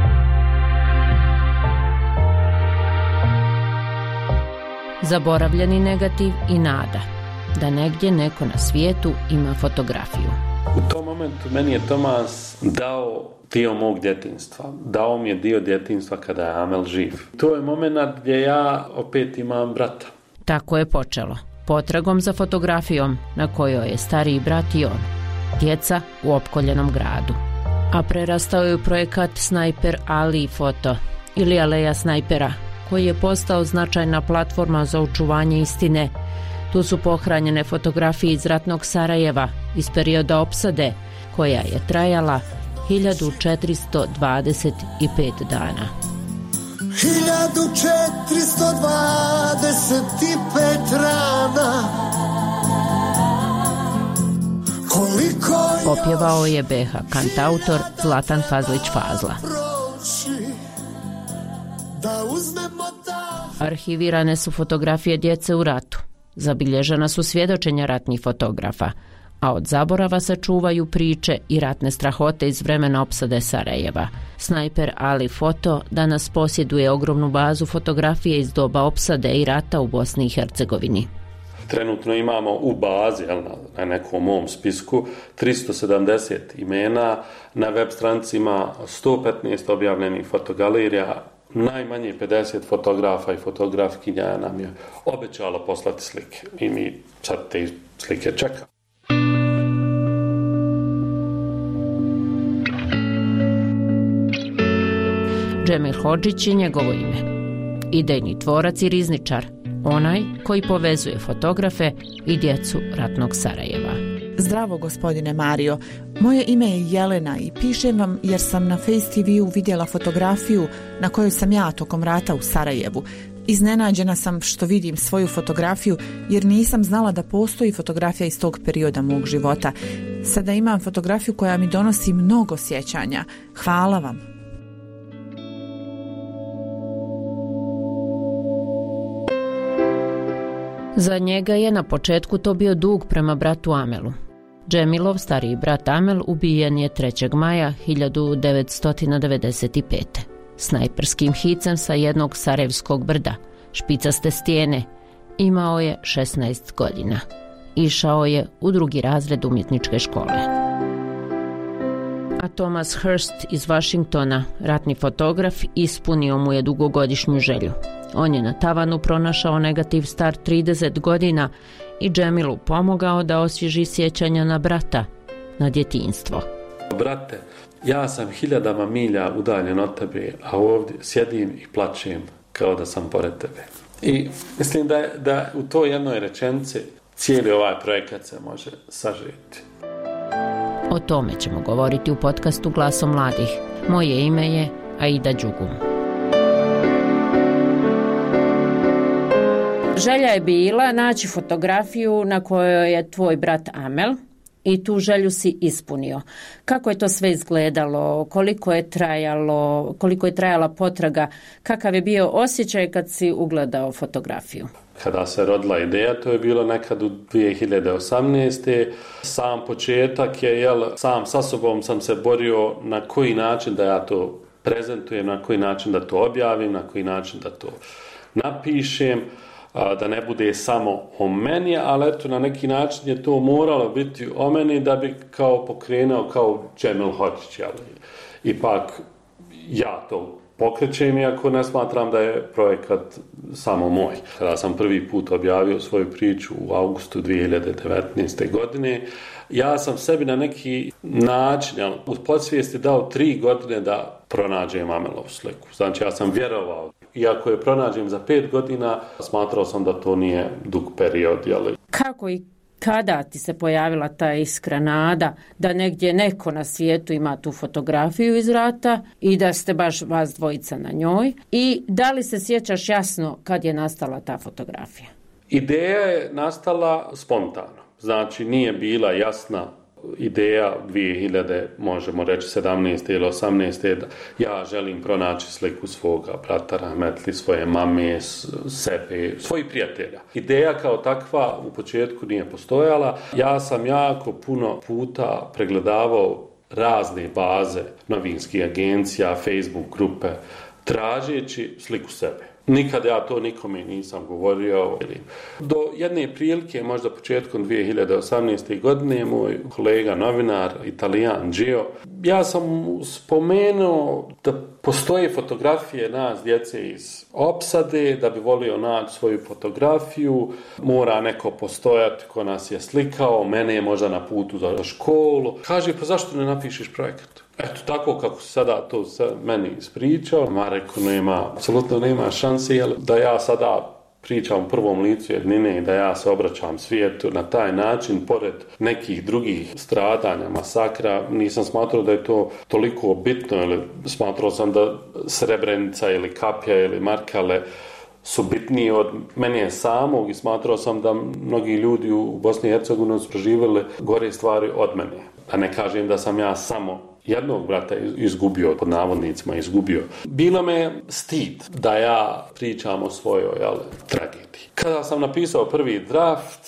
Zaboravljeni negativ i nada da negdje neko na svijetu ima fotografiju. U tom momentu meni je Tomas dao dio mog djetinjstva. Dao mi je dio djetinjstva kada je Amel živ. To je moment gdje ja opet imam brata. Tako je počelo. Potragom za fotografijom na kojoj je stariji brat i on. Djeca u opkoljenom gradu. A prerastao je u projekat Snajper Ali Foto ili Aleja snajpera, koji je postao značajna platforma za očuvanje istine. Tu su pohranjene fotografije iz ratnog Sarajeva iz perioda opsade, koja je trajala hiljadu četiristo dvadeset pet dana. hiljadu četiristo dvadeset pet rana. Koliko Opjevao je B H kantautor Zlatan Fazlić Fazla. Arhivirane su fotografije djece u ratu. Zabilježena su svjedočenja ratnih fotografa, a od zaborava se čuvaju priče i ratne strahote iz vremena opsade Sarajeva. Snajper Ali Foto danas posjeduje ogromnu bazu fotografije iz doba opsade i rata u Bosni i Hercegovini. Trenutno imamo u bazi, jel, na nekom mom spisku, tristo sedamdeset imena, na web stranicima sto petnaest objavljenih fotogalerija. Najmanje pedeset fotografa i fotografkinja nam je obećalo poslati slike i mi sad te slike čekamo. Džemil Hodžić je njegovo ime. Idejni tvorac i rizničar, onaj koji povezuje fotografe i djecu ratnog Sarajeva. Zdravo, gospodine Mario. Moje ime je Jelena i pišem vam jer sam na Face T V-u vidjela fotografiju na kojoj sam ja tokom rata u Sarajevu. Iznenađena sam što vidim svoju fotografiju jer nisam znala da postoji fotografija iz tog perioda mog života. Sada imam fotografiju koja mi donosi mnogo sjećanja. Hvala vam. Za njega je na početku to bio dug prema bratu Amelu. Džemilov stariji brat Amel ubijen je trećeg maja hiljadu devetsto devedeset pete. Snajperskim hicem sa jednog sarajevskog brda, špicaste stijene. Imao je šesnaest godina. Išao je u drugi razred umjetničke škole. A Thomas Hurst iz Washingtona, ratni fotograf, ispunio mu je dugogodišnju želju. On je na tavanu pronašao negativ star trideset godina i Džemilu pomogao da osvježi sjećanja na brata, na djetinjstvo. Brate, ja sam hiljadama milja udaljen od tebe, a ovdje sjedim i plačem kao da sam pored tebe. I mislim da, da u toj jednoj rečenici cijeli ovaj projekat se može sažeti. O tome ćemo govoriti u podcastu Glasom mladih. Moje ime je Aida Đugum. Želja je bila naći fotografiju na kojoj je tvoj brat Amel i tu želju si ispunio. Kako je to sve izgledalo, koliko je trajalo, koliko je trajala potraga, kakav je bio osjećaj kad si ugledao fotografiju? Kada se rodila ideja, to je bilo nekad u dvije hiljade osamnaeste. Sam početak je, jel, sam sa sobom sam se borio na koji način da ja to prezentujem, na koji način da to objavim, na koji način da to napišem, da ne bude samo o meni, ali eto na neki način je to moralo biti o meni da bi kao pokrenuo kao Džemil Hođić, jel? Ipak ja to pokrećem, iako ne smatram da je projekat samo moj. Kada sam prvi put objavio svoju priču u augustu dvije hiljade devetnaeste. godine, ja sam sebi na neki način, jel, u podsvijesti dao tri godine da pronađem Amelovu sliku. Znači ja sam vjerovao. Iako je pronađem za pet godina, smatrao sam da to nije dug period. Jel? Kako i kada ti se pojavila ta iskra nada da negdje neko na svijetu ima tu fotografiju iz rata i da ste baš vas dvojica na njoj? I da li se sjećaš jasno kad je nastala ta fotografija? Ideja je nastala spontano. Znači nije bila jasna ideja dvije hiljade, možemo reći sedamnaeste ili osamnaeste. Da ja želim pronaći sliku svoga brata Rahmetli, svoje mame, sebe, svojih prijatelja. Ideja kao takva u početku nije postojala. Ja sam jako puno puta pregledavao razne baze novinskih agencija, Facebook grupe, tražeći sliku sebe. Nikad ja to nikome nisam govorio. Do jedne prilike, možda početkom dvije hiljade osamnaeste. godine, moj kolega novinar, Italijan Gio, ja sam spomenuo da postoje fotografije nas djece iz opsade, da bi volio naći svoju fotografiju, mora neko postojati ko nas je slikao, mene je možda na putu za školu. Kaže, pa zašto ne napišeš projekat? Eto, tako kako se sada to meni ispričao, ma rekao, nema, apsolutno nema šanse, jel, da ja sada pričam u prvom licu jednine i da ja se obraćam svijetu na taj način, pored nekih drugih stradanja, masakra, nisam smatrao da je to toliko bitno, ili smatrao sam da Srebrenica ili Kapja ili Markale su bitniji od mene samog i smatrao sam da mnogi ljudi u Bosni i Hercegovini su proživjeli gore stvari od mene. Da ne kažem da sam ja samo jednog brata izgubio, pod navodnicima izgubio. Bilo me stid da ja pričam o svojoj, jel, tragediji. Kada sam napisao prvi draft,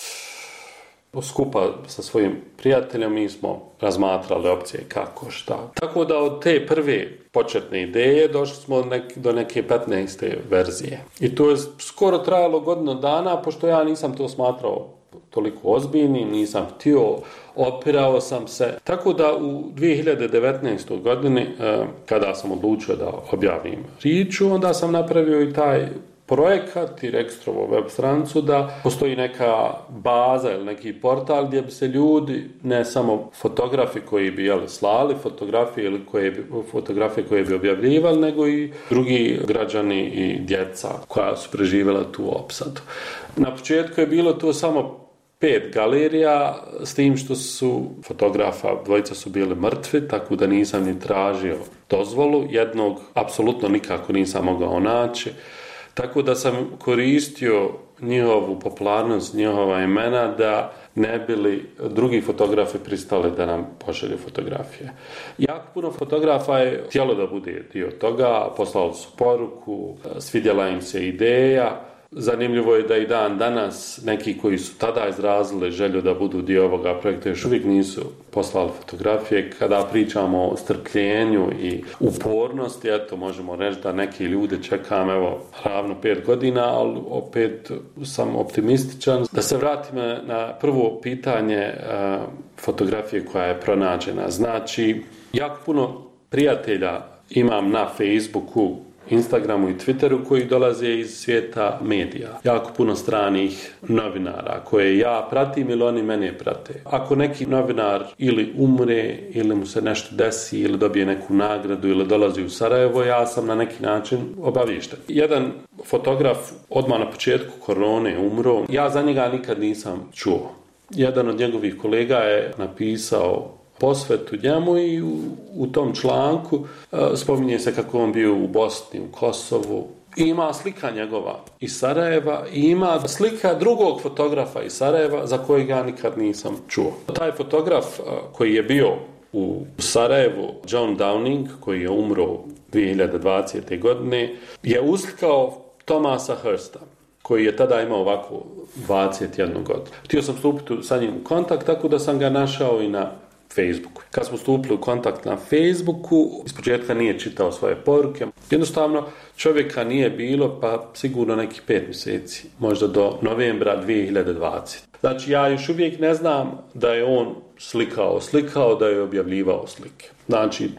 skupa sa svojim prijateljem, mi smo razmatrali opcije kako, šta. Tako da od te prve početne ideje došli smo nek, do neke petnaeste verzije. I to je skoro trajalo godinu dana, pošto ja nisam to smatrao toliko ozbiljnim, nisam htio, opirao sam se. Tako da u dvije hiljade devetnaestoj. godini, kada sam odlučio da objavim priču, onda sam napravio i taj projekat i registrovo web stranicu da postoji neka baza ili neki portal gdje bi se ljudi, ne samo fotografi koji bi, jeli, slali fotografije ili koje bi, fotografije koje bi objavljivali, nego i drugi građani i djeca koja su preživjela tu opsadu. Na početku je bilo to samo pet galerija, s tim što su fotografa, dvojica su bili mrtvi, tako da nisam ni tražio dozvolu, jednog apsolutno nikako nisam mogao naći. Tako da sam koristio njihovu popularnost, njihova imena da ne bili drugi fotografi pristali da nam pošalju fotografije. Jako puno fotografa je htjelo da bude dio toga, poslali su poruku, svidjela im se ideja. Zanimljivo je da i dan danas neki koji su tada izrazili želju da budu dio ovoga projekta još uvijek nisu poslali fotografije. Kada pričamo o strpljenju i upornosti, eto možemo reći da neki ljude čekam evo ravno pet godina, ali opet sam optimističan. Da se vratim na prvo pitanje uh, fotografije koja je pronađena. Znači, jako puno prijatelja imam na Facebooku, Instagramu i Twitteru koji dolaze iz svijeta medija. Jako puno stranih novinara koje ja pratim ili oni mene prate. Ako neki novinar ili umre ili mu se nešto desi ili dobije neku nagradu ili dolazi u Sarajevo, ja sam na neki način obaviješten. Jedan fotograf odmah na početku korone umro. Ja za njega nikad nisam čuo. Jedan od njegovih kolega je napisao posvetu njemu i u, u tom članku uh, spominje se kako on bio u Bosni, u Kosovu. I ima slika njegova iz Sarajeva i ima slika drugog fotografa iz Sarajeva za kojeg ja nikad nisam čuo. Taj fotograf uh, koji je bio u Sarajevu, John Downing, koji je umro dvije hiljade dvadesete. godine, je uslikao Thomasa Hursta, koji je tada imao ovako dvadeset jednu godinu. Htio sam stupiti sa njim u kontakt, tako da sam ga našao i na Facebooku. Kad smo stupili u kontakt na Facebooku, ispočetka nije čitao svoje poruke. Jednostavno, čovjeka nije bilo, pa sigurno neki pet mjeseci, možda do novembra dvije hiljade dvadesete. Znači, ja još uvijek ne znam da je on slikao, slikao, da je objavljivao slike. Znači,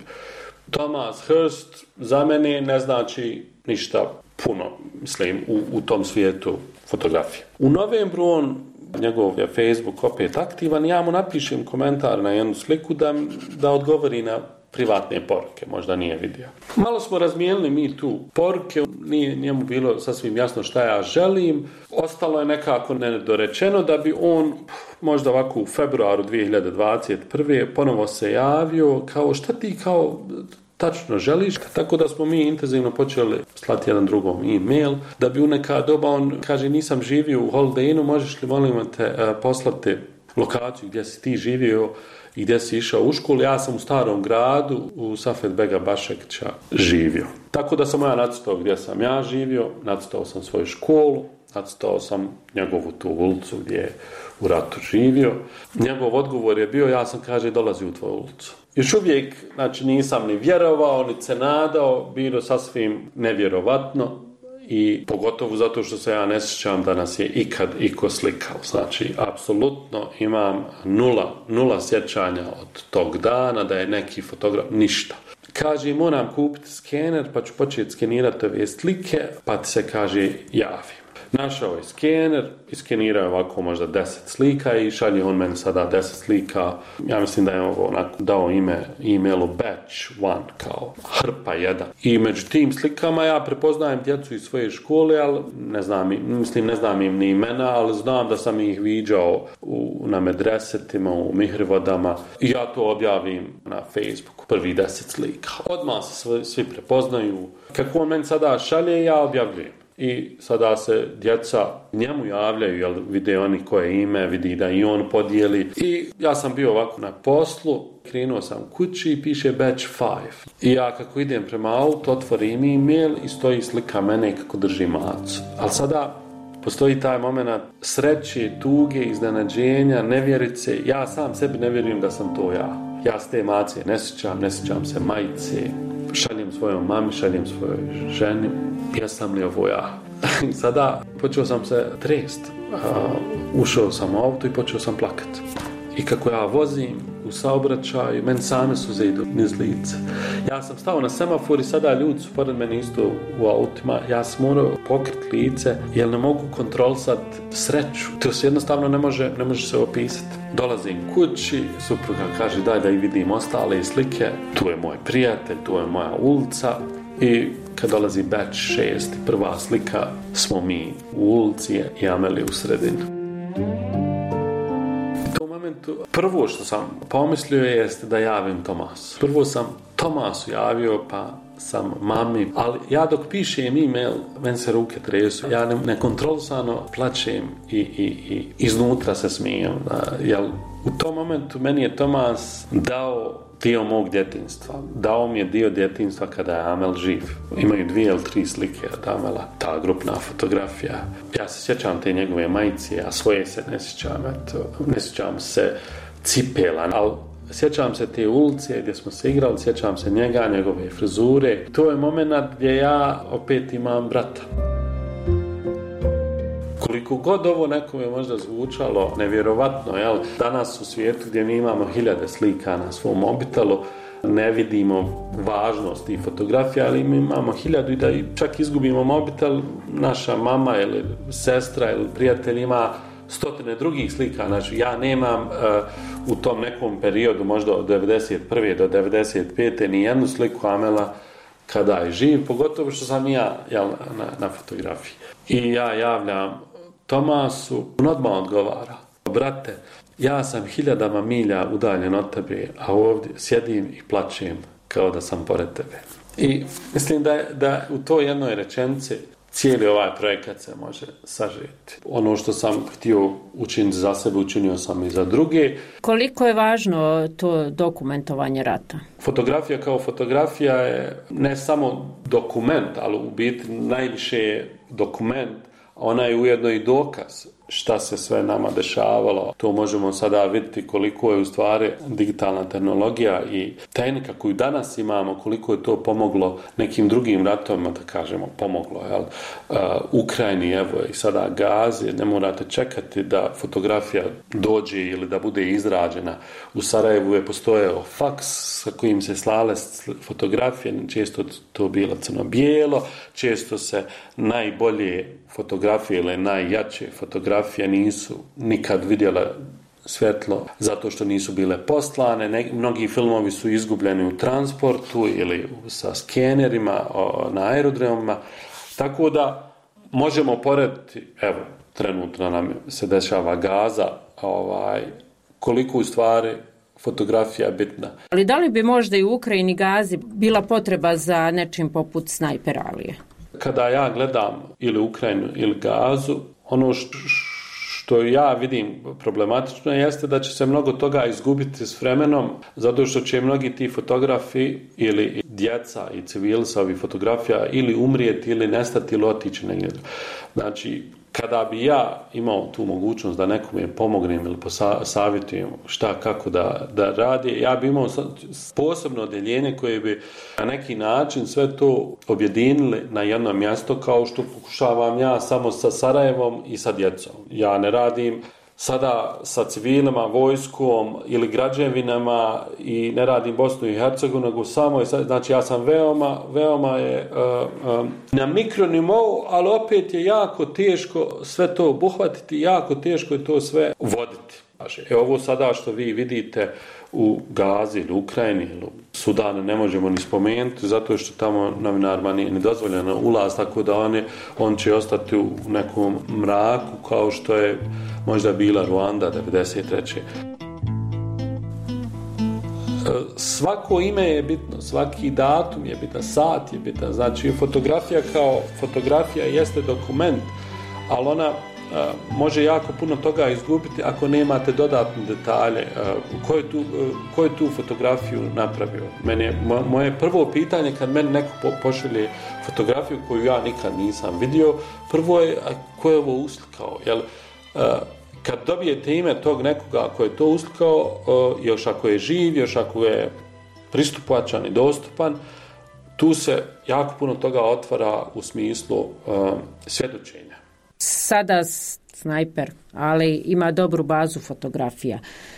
Thomas Hurst za mene ne znači ništa puno, mislim, u, u tom svijetu fotografije. U novembru on, njegov je Facebook opet aktivan, ja mu napišem komentar na jednu sliku da, da odgovori na privatne poruke, možda nije vidio. Malo smo razmijenili mi tu poruke, nije njemu bilo sasvim jasno šta ja želim, ostalo je nekako nedorečeno da bi on možda ovako u februaru dvije hiljade dvadeset prve ponovo se javio kao šta ti kao tačno želiš, tako da smo mi intenzivno počeli slati jedan drugom e-mail, da bi u neka doba on kaže nisam živio u Holiday Innu, možeš li molim te uh, poslati lokaciju gdje si ti živio i gdje si išao u školu, ja sam u Starom gradu u Safet Bega Bašekća živio. Tako da sam ja nacrtao gdje sam ja živio, nacrtao sam svoju školu, nacrtao sam njegovu tu ulicu gdje je u ratu živio. Njegov odgovor je bio, ja sam kaže dolazi u tvoju ulicu. Još uvijek, znači nisam ni vjerovao, ni se nadao, bilo sasvim nevjerovatno i pogotovo zato što se ja ne sjećam da nas je ikad iko slikao. Znači, apsolutno imam nula, nula sjećanja od tog dana da je neki fotograf, ništa. Kaže, moram kupiti skener pa ću početi skenirati ove slike, pa ti se kaže javi. Našao je skener, iskenirao je ovako možda deset slika i šalje on meni sada deset slika. Ja mislim da je ovo onako dao ime e-mailu batch one, kao hrpa jedan. I među tim slikama ja prepoznajem djecu iz svoje škole, ali ne znam, mislim ne znam im ni imena, ali znam da sam ih viđao u, na medresetima, u mihrivodama i ja to objavim na Facebooku, prvi deset slika. Odmah se svi, svi prepoznaju. Kako on meni sada šalje, ja objavljujem. I sada se djeca njemu javljaju, jer vide oni koje ime, vidi da i on podijeli. I ja sam bio ovako na poslu, krenuo sam kući i piše batch five. I ja kako idem prema autu, otvorim e-mail i stoji slika mene kako drži macu. Ali sada postoji taj moment sreće, tuge, iznenađenja, nevjerice. Ja sam sebi ne vjerujem da sam to ja. Ja s te mace ne sjećam, ne sjećam se majice. Šaljem svojom mami, šaljem svojoj ženi. Jesam li ovo ja? Sada počeo sam se trest. Uh, ušao sam u auto i počeo sam plakat. I kako ja vozim u saobraćaju, meni same suze idu niz lice. Ja sam stao na semafor i sada ljudi su pored mene isto u autima. Ja sam morao pokriti lice jer ne mogu kontrolisati sreću. To se jednostavno ne može, ne može se opisati. Dolazim kući, supruga kaže daj da i vidim ostale slike. Tu je moj prijatelj, tu je moja ulica. I kad dolazi batch šest, prva slika, smo mi u ulici i Ameli u sredini. U tom momentu, prvo što sam pomislio jeste da javim Tomasu. Prvo sam Tomasu javio, pa sam mami, ali ja dok pišem e-mail, meni se ruke tresu, ja ne, nekontrolisano plačem i, i, i iznutra se smijem. Jer u tom momentu meni je Tomas dao dio mog djetinjstva. Dao mi je dio djetinjstva kada je Amel živ. Imaju dvije ili tri slike od Amela, ta grupna fotografija. Ja se sjećam te njegove majice, a svoje se ne sjećam, eto, ne sjećam se cipela, ali sjećam se te ulice gdje smo se igrali, sjećam se njega, njegove frizure. To je moment gdje ja opet imam brata. Koliko god ovo nekome možda zvučalo nevjerovatno, jel? Danas u svijetu gdje mi imamo hiljade slika na svom mobitelu, ne vidimo važnost i fotografija, ali mi imamo hiljadu i da čak izgubimo mobitel, naša mama ili sestra ili prijatelj ima stotine drugih slika. Znači, ja nemam uh, u tom nekom periodu, možda od devedeset prve do devedeset pete ni jednu sliku Amela kada je živ, pogotovo što sam ja jel, na, na fotografiji. I ja javljam Tomasu, on odmah odgovara. Brate, ja sam hiljadama milja udaljen od tebe, a ovdje sjedim i plačem kao da sam pored tebe. I mislim da, da u toj jednoj rečenici cijeli ovaj projekat se može sažeti. Ono što sam htio učiniti za sebe, učinio sam i za druge. Koliko je važno to dokumentovanje rata? Fotografija kao fotografija je ne samo dokument, ali u biti najviše je dokument, ona je ujedno i dokaz šta se sve nama dešavalo. To možemo sada vidjeti koliko je u stvari digitalna tehnologija i tehnika koju danas imamo, koliko je to pomoglo nekim drugim ratovima, da kažemo, pomoglo. Jel? Uh, Ukrajini, evo i sada Gazi, ne morate čekati da fotografija dođe ili da bude izrađena. U Sarajevu je postojao faks sa kojim se slale fotografije, često to bilo crno-bijelo, često se najbolje fotografije ili najjače fotografije nisu nikad vidjele svjetlo zato što nisu bile poslane. Ne, mnogi filmovi su izgubljeni u transportu ili sa skenerima o, na aerodromima. Tako da možemo porediti, evo, trenutno nam se dešava Gaza, ovaj, koliko u stvari fotografija je bitna. Ali da li bi možda i u Ukrajini Gazi bila potreba za nečim poput Snajper Alije? Kada ja gledam ili Ukrajinu ili Gazu, ono što, što ja vidim problematično jeste da će se mnogo toga izgubiti s vremenom, zato što će mnogi ti fotografi ili djeca i civili sa ovih fotografija ili umrijeti ili nestati ili otići negdje. Znači, kada bi ja imao tu mogućnost da nekome pomognem ili savjetujem šta, kako da, da radi, ja bi imao posebno odjeljenje koje bi na neki način sve to objedinili na jedno mjesto, kao što pokušavam ja samo sa Sarajevom i sa djecom. Ja ne radim sada sa civilima, vojskom ili građevinama i ne radim Bosnu i Hercegovinu, nego samo, znači ja sam veoma, veoma je uh, um, na mikronivou, ali opet je jako teško sve to obuhvatiti, jako teško je to sve voditi. E ovo sada što vi vidite u Gazi ili Ukrajini ili Sudanu ne možemo ni spomenuti, zato što tamo novinarima nije ni dozvoljeno ulaz, tako da oni, on će ostati u nekom mraku kao što je možda bila Ruanda devedeset treće Svako ime je bitno, svaki datum je bitan, sat je bitan, znači fotografija kao fotografija jeste dokument, ali ona Uh, može jako puno toga izgubiti ako nemate dodatne detalje. Uh, ko, je tu, uh, ko je tu fotografiju napravio? Mene, mo, moje prvo pitanje kad meni neko po, pošalje fotografiju koju ja nikad nisam vidio, prvo je a, ko je ovo uslikao? Jel, uh, kad dobijete ime tog nekoga ko je to uslikao, uh, još ako je živ, još ako je pristupačan i dostupan, tu se jako puno toga otvara u smislu uh, svjedočenja. Sada Snajper, ali ima dobru bazu fotografija.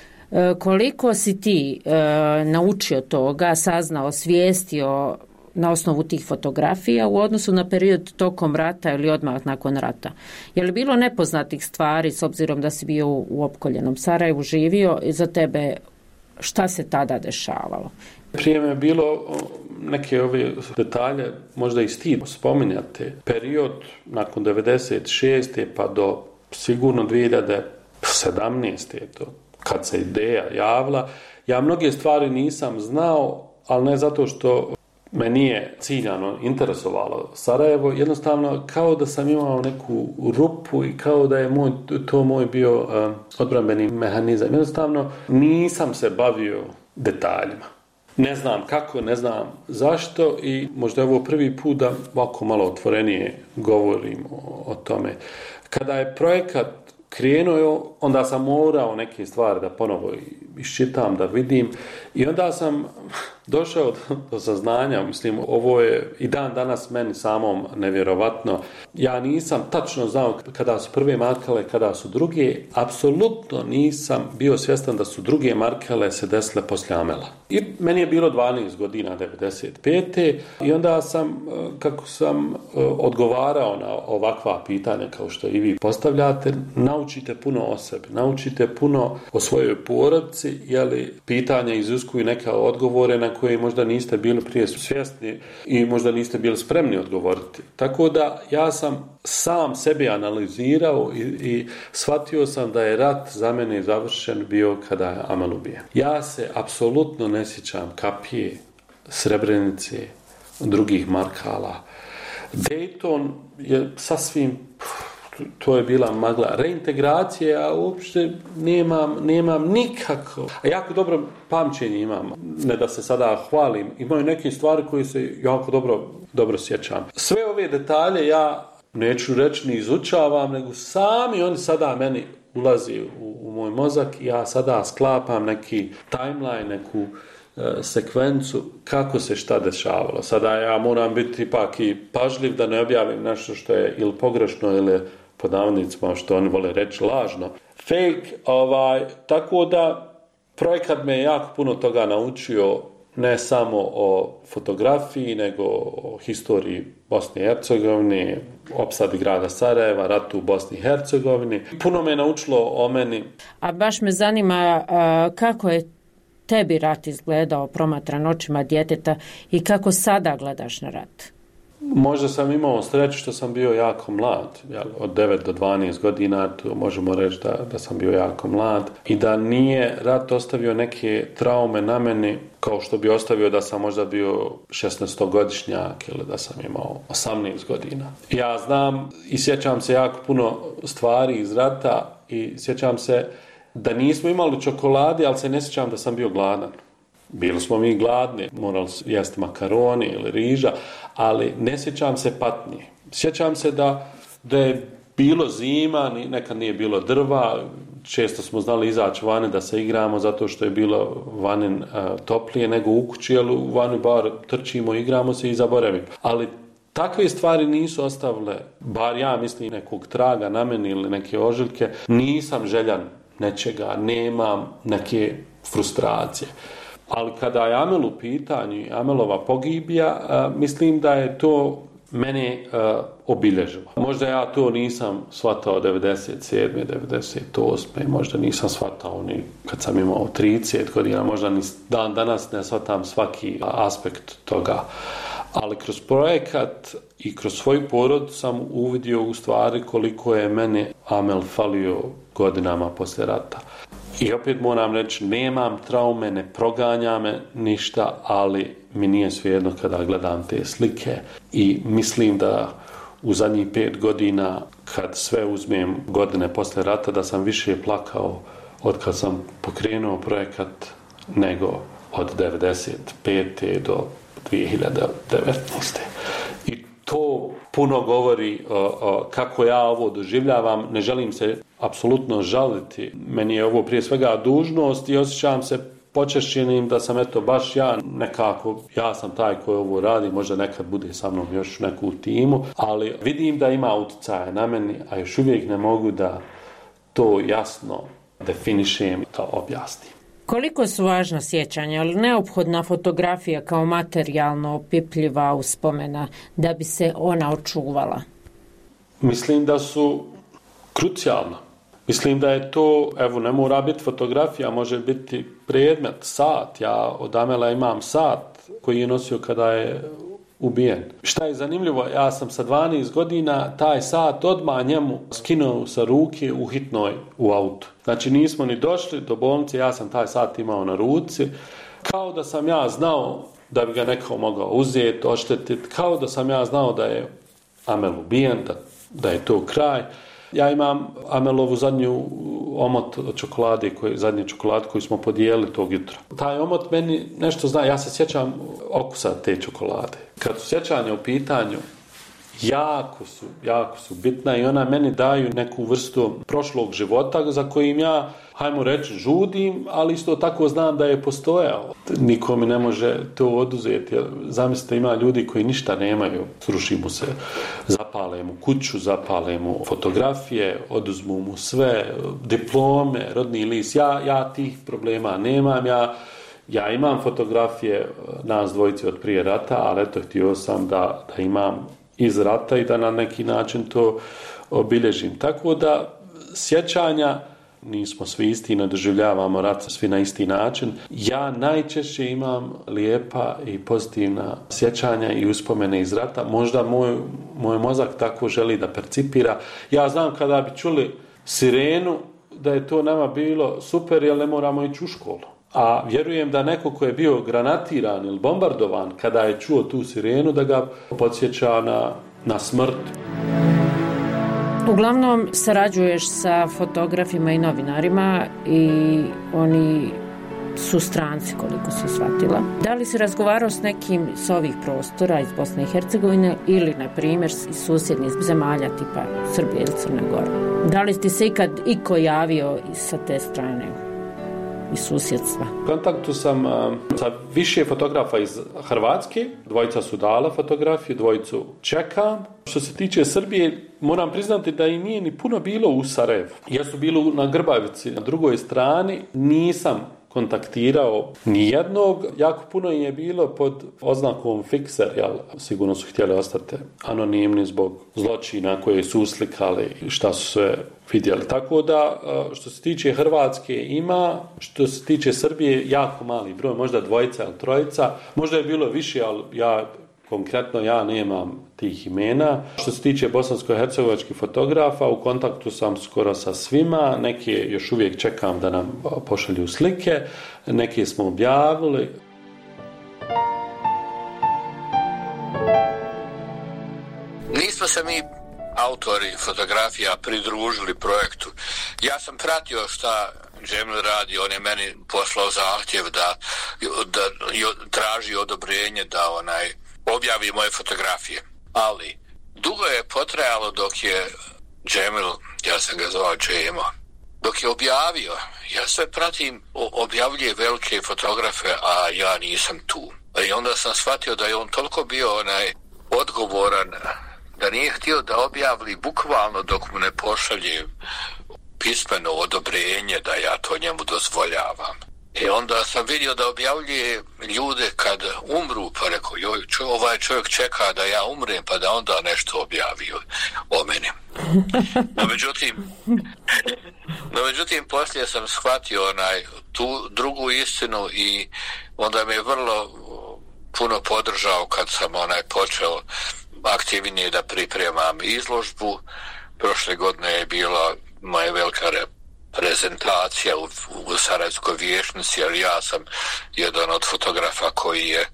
E, koliko si ti e, naučio toga, saznao, svijestio na osnovu tih fotografija u odnosu na period tokom rata ili odmah nakon rata? Je li bilo nepoznatih stvari, s obzirom da si bio u opkoljenom Sarajevu, živio, i za tebe šta se tada dešavalo? Prije me je bilo neke ove detalje, možda i stid spominjati. Period nakon devedeset šeste pa do sigurno dvije hiljade sedamnaeste to, kad se ideja javila, ja mnoge stvari nisam znao, ali ne zato što me nije ciljano interesovalo Sarajevo, jednostavno kao da sam imao neku rupu i kao da je moj, to moj bio uh, odbrambeni mehanizam. Jednostavno nisam se bavio detaljima. Ne znam kako, ne znam zašto i možda je ovo prvi put da ovako malo otvorenije govorim o, o tome. Kada je projekat krenuo, onda sam morao neke stvari da ponovo iščitam, da vidim i onda sam došao do, do saznanja, mislim, ovo je i dan danas meni samom nevjerovatno. Ja nisam tačno znao kada su prve markale, kada su druge, apsolutno nisam bio svjestan da su druge markale se desile poslije Amela. I meni je bilo dvanaest godina, devedeset pete i onda sam, kako sam odgovarao na ovakva pitanja kao što i vi postavljate, naučite puno o sebi, naučite puno o svojoj porodici, jeli pitanja iziskuju neke odgovore na koje možda niste bili prije svjesni i možda niste bili spremni odgovoriti. Tako da ja sam sam sebe analizirao i, i shvatio sam da je rat za mene završen bio kada je Amel ubijen. Ja se apsolutno ne sjećam Kapije, Srebrenice, drugih markala. Dayton je sasvim, to je bila magla. Reintegracije, ja uopšte nemam, nemam nikako. A jako dobro pamćenje imam. Ne da se sada hvalim. Imaju neke stvari koje se jako dobro, dobro sjećam. Sve ove detalje ja neću reći ni izučavam, nego sami oni sada meni ulazi u, u moj mozak i ja sada sklapam neki timeline, neku e, sekvencu kako se šta dešavalo. Sada ja moram biti ipak i pažljiv da ne objavim nešto što je ili pogrešno ili pod navodnicima što oni vole reći lažno. Fake, ovaj, tako da projekat me je jako puno toga naučio, ne samo o fotografiji, nego o historiji Bosne i Hercegovine, opsadi grada Sarajeva, ratu u Bosni i Hercegovini. Puno me je naučilo o meni. A baš me zanima a, kako je tebi rat izgledao promatran očima djeteta i kako sada gledaš na rat? Možda sam imao sreću što sam bio jako mlad, od devet do dvanaest godina, možemo reći da, da sam bio jako mlad i da nije rat ostavio neke traume na meni kao što bi ostavio da sam možda bio šesnaestogodišnjak ili da sam imao osamnaest godina. Ja znam i sjećam se jako puno stvari iz rata i sjećam se da nismo imali čokolade, ali se ne sjećam da sam bio gladan. Bili smo mi gladni, morali jesti makaroni ili riža, ali ne sjećam se patnje. Sjećam se da, da je bilo zima, nekad nije bilo drva, često smo znali izaći vani da se igramo zato što je bilo vani uh, toplije nego u kući, ali u vani bar trčimo, igramo se i zaboravimo. Ali takve stvari nisu ostavile, bar ja mislim, nekog traga na meni ili neke ožiljke. Nisam željan nečega, nemam neke frustracije. Ali kada je Amel u pitanju, Amelova pogibija, uh, mislim da je to mene uh, obilježilo. Možda ja to nisam shvatao devedeset sedme, devedeset osme, možda nisam shvatao ni kad sam imao trideset godina, možda ni dan danas ne shvatam svaki aspekt toga. Ali kroz projekat i kroz svoj porod sam uvidio u stvari koliko je mene Amel falio godinama poslije rata. I opet moram reći, nemam traume, ne proganja me ništa, ali mi nije svejedno kada gledam te slike i mislim da u zadnjih pet godina, kad sve uzmem godine poslije rata, da sam više plakao od kad sam pokrenuo projekat nego od devedeset pete do dvije hiljade devetnaeste. I to puno govori o, o, kako ja ovo doživljavam. Ne želim se apsolutno žaliti. Meni je ovo prije svega dužnost i osjećam se počešćenim da sam eto baš ja nekako, ja sam taj koji ovo radi, možda nekad bude sa mnom još neku timu, ali vidim da ima utjecaja na meni, a još uvijek ne mogu da to jasno definišem i to objasnim. Koliko su važna sjećanja, ali neophodna fotografija kao materijalno opipljiva uspomena da bi se ona očuvala? Mislim da su krucijalna. Mislim da je to, evo, ne mora biti fotografija, može biti predmet, sat. Ja od Amela imam sat koji je nosio kada je ubijen. Šta je zanimljivo, ja sam sa dvanaest godina taj sat odmah njemu skinuo sa ruke u hitnoj u autu. Znači nismo ni došli do bolnice, ja sam taj sat imao na ruci, kao da sam ja znao da bi ga neko mogao uzeti, oštetiti, kao da sam ja znao da je Amel ubijen, da, da je to kraj. Ja imam Amelovu zadnju omot od čokolade, koji, zadnji čokolad koju smo podijelili tog jutra. Taj omot meni nešto zna, ja se sjećam okusa te čokolade. Kad su sjećanja u pitanju, jako su, jako su bitna i ona meni daju neku vrstu prošlog života za kojim ja, hajmo reći, žudim, ali isto tako znam da je postojao. Niko mi ne može to oduzeti. Zamislite, ima ljudi koji ništa nemaju, sruši mu se, zapale mu kuću, zapale mu fotografije, oduzmu mu sve, diplome, rodni list. Ja, ja tih problema nemam, ja Ja imam fotografije nas dvojice od prije rata, ali eto, htio sam da, da imam iz rata i da na neki način to obilježim. Tako da sjećanja, nismo svi isti, ne doživljavamo rat svi na isti način. Ja najčešće imam lijepa i pozitivna sjećanja i uspomene iz rata. Možda moj, moj mozak tako želi da percipira. Ja znam kada bi čuli sirenu da je to nama bilo super, jer ne moramo ići u školu. A vjerujem da neko ko je bio granatiran ili bombardovan, kada je čuo tu sirenu, da ga podsjeća na, na smrt. Uglavnom sarađuješ sa fotografima i novinarima i oni su stranci, koliko se shvatila. Da li si razgovarao s nekim s ovih prostora iz Bosne i Hercegovine ili, na primjer, iz susjednih zemalja tipa Srbije ili Crne Gore? Da li ti se ikad iko javio sa te strane, iz susjedstva? U kontaktu sam uh, sa više fotografa iz Hrvatske, dvojica su dala fotografiju, dvojicu čekam. Što se tiče Srbije, moram priznati da i nije ni puno bilo u Sarajevu. Ja su bilo na Grbavici, na drugoj strani, nisam kontaktirao nijednog, jako puno je bilo pod oznakom fikser, jel, sigurno su htjeli ostati anonimni zbog zločina koje su uslikali i šta su sve vidjeli. Tako da, što se tiče Hrvatske ima, što se tiče Srbije, jako mali broj, možda dvojica ili trojica, možda je bilo više, ali ja konkretno ja nemam tih imena. Što se tiče bosansko-hercegovačkih fotografa, u kontaktu sam skoro sa svima, neke još uvijek čekam da nam pošalju slike, neke smo objavili. Nismo se mi autori fotografija pridružili projektu. Ja sam pratio šta Džemil radi, on je meni poslao zahtjev da, da traži odobrenje da onaj objavi moje fotografije. Ali dugo je potrajalo dok je Džemil, ja sam ga zvao Džemo, dok je objavio. Ja sve pratim, objavljuje velike fotografe, a ja nisam tu. I onda sam shvatio da je on toliko bio onaj odgovoran da nije htio da objavili bukvalno dok mu ne pošalje pismeno odobrenje da ja to njemu dozvoljavam. I onda sam vidio da objavljuje ljude kad umru, pa rekao, joj, čo, ovaj čovjek čeka da ja umrem, pa da onda nešto objavi o meni. No međutim, no međutim, poslije sam shvatio onaj, tu drugu istinu i onda me je vrlo puno podržao kad sam onaj počeo aktivnije da pripremam izložbu. Prošle godine je bila moja velika prezentacija u, u Sarajevskoj vijećnici, jer ja sam jedan od fotografa koji je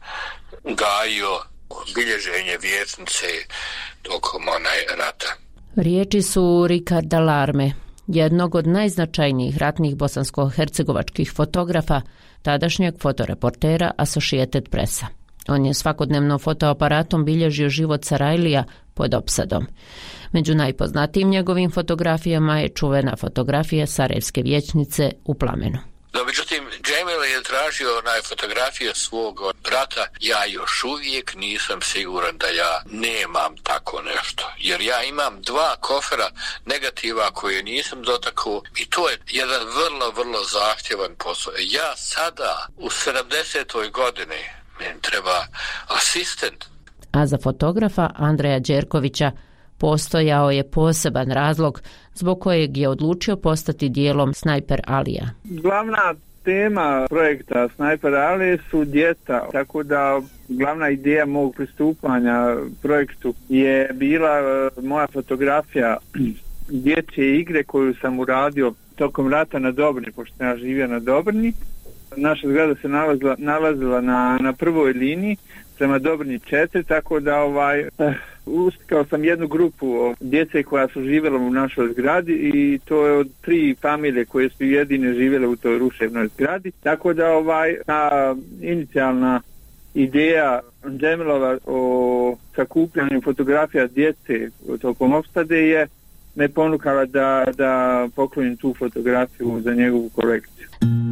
gajio bilježenje vijećnice tokom onaj rata. Riječi su Ricarda Larme, jednog od najznačajnijih ratnih bosansko-hercegovačkih fotografa, tadašnjeg fotoreportera Associated Pressa. On je svakodnevno fotoaparatom bilježio život Sarajlija pod opsadom. Među najpoznatijim njegovim fotografijama je čuvena fotografija Sarajevske vijećnice u plamenu. No, međutim, Džemil je tražio onaj fotografije svog brata. Ja još uvijek nisam siguran da ja nemam tako nešto. Jer ja imam dva kofera negativa koje nisam dotakao i to je jedan vrlo, vrlo zahtjevan posao. Ja sada u sedamdesetoj godini meni treba asistent. A za fotografa Andreja Đerkovića postojao je poseban razlog zbog kojeg je odlučio postati dijelom Snajper Alija. Glavna tema projekta Snajper Alije su djeca, tako da glavna ideja mog pristupanja projektu je bila moja fotografija dječje igre koju sam uradio tokom rata na Dobrni, pošto ja živio na Dobrni. Naša zgrada se nalazila, nalazila na, na prvoj liniji prema Dobrni četiri, tako da ovaj, uh, uskao sam jednu grupu djece koja su živjela u našoj zgradi i to je od tri familije koje su jedine živjele u toj ruševnoj zgradi. Tako da ovaj, ta inicijalna ideja Džemilova o sakupljanju fotografija djece tokom opstade je me ponukala da, da poklonim tu fotografiju za njegovu kolekciju.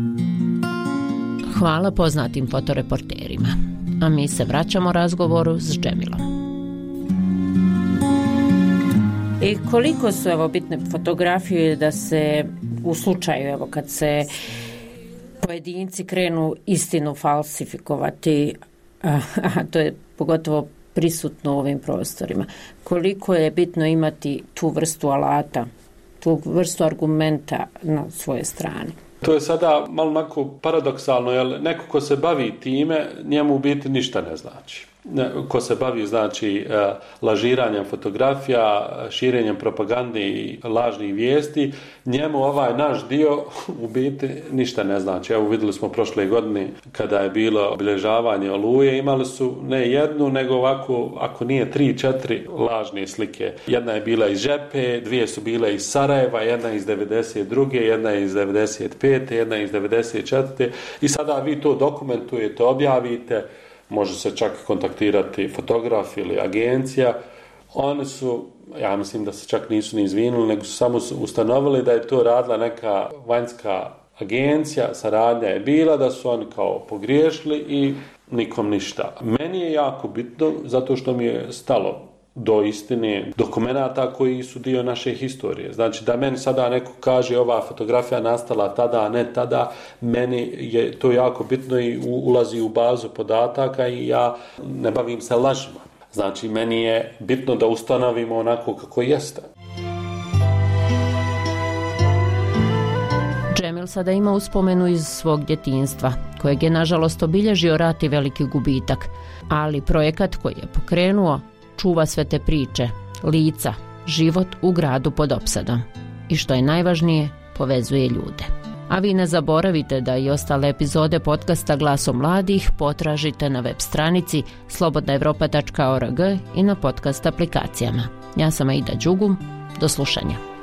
Hvala poznatim fotoreporterima. A mi se vraćamo razgovoru s Džemilom. I koliko su evo bitne fotografije da se u slučaju evo kad se pojedinci krenu istinu falsifikovati, a, a to je pogotovo prisutno u ovim prostorima. Koliko je bitno imati tu vrstu alata, tu vrstu argumenta na svoje strane? To je sada malo onako paradoksalno, jer neko ko se bavi time, njemu u biti ništa ne znači. ko se bavi znači lažiranjem fotografija, širenjem propagande i lažnih vijesti, njemu ovaj naš dio u biti ništa ne znači. Evo vidjeli smo prošle godine kada je bilo obilježavanje Oluje, imali su ne jednu, nego ovako, ako nije tri, četiri lažne slike. Jedna je bila iz Žepe, dvije su bile iz Sarajeva, jedna iz devedeset druge, jedna iz devedeset pete, jedna iz devedeset četvrte i sada vi to dokumentujete, objavite, može se čak kontaktirati fotograf ili agencija. Oni su, ja mislim da se čak nisu ni izvinuli, nego su samo ustanovili da je to radila neka vanjska agencija, saradnja je bila, da su oni kao pogriješili i nikom ništa. Meni je jako bitno zato što mi je stalo do istine dokumenata koji su dio naše historije. Znači da meni sada neko kaže ova fotografija nastala tada, a ne tada, meni je to jako bitno i ulazi u bazu podataka i ja ne bavim se lažima. Znači meni je bitno da ustanovimo onako kako jeste. Džemil sada ima uspomenu iz svog djetinjstva, kojeg je nažalost obilježio rat i veliki gubitak, ali projekat koji je pokrenuo čuva sve te priče, lica, život u gradu pod opsadom i što je najvažnije, povezuje ljude. A vi ne zaboravite da i ostale epizode podcasta Glasom mladih potražite na web stranici slobodna evropa tačka org i na podcast aplikacijama. Ja sam Aida Đugum, do slušanja.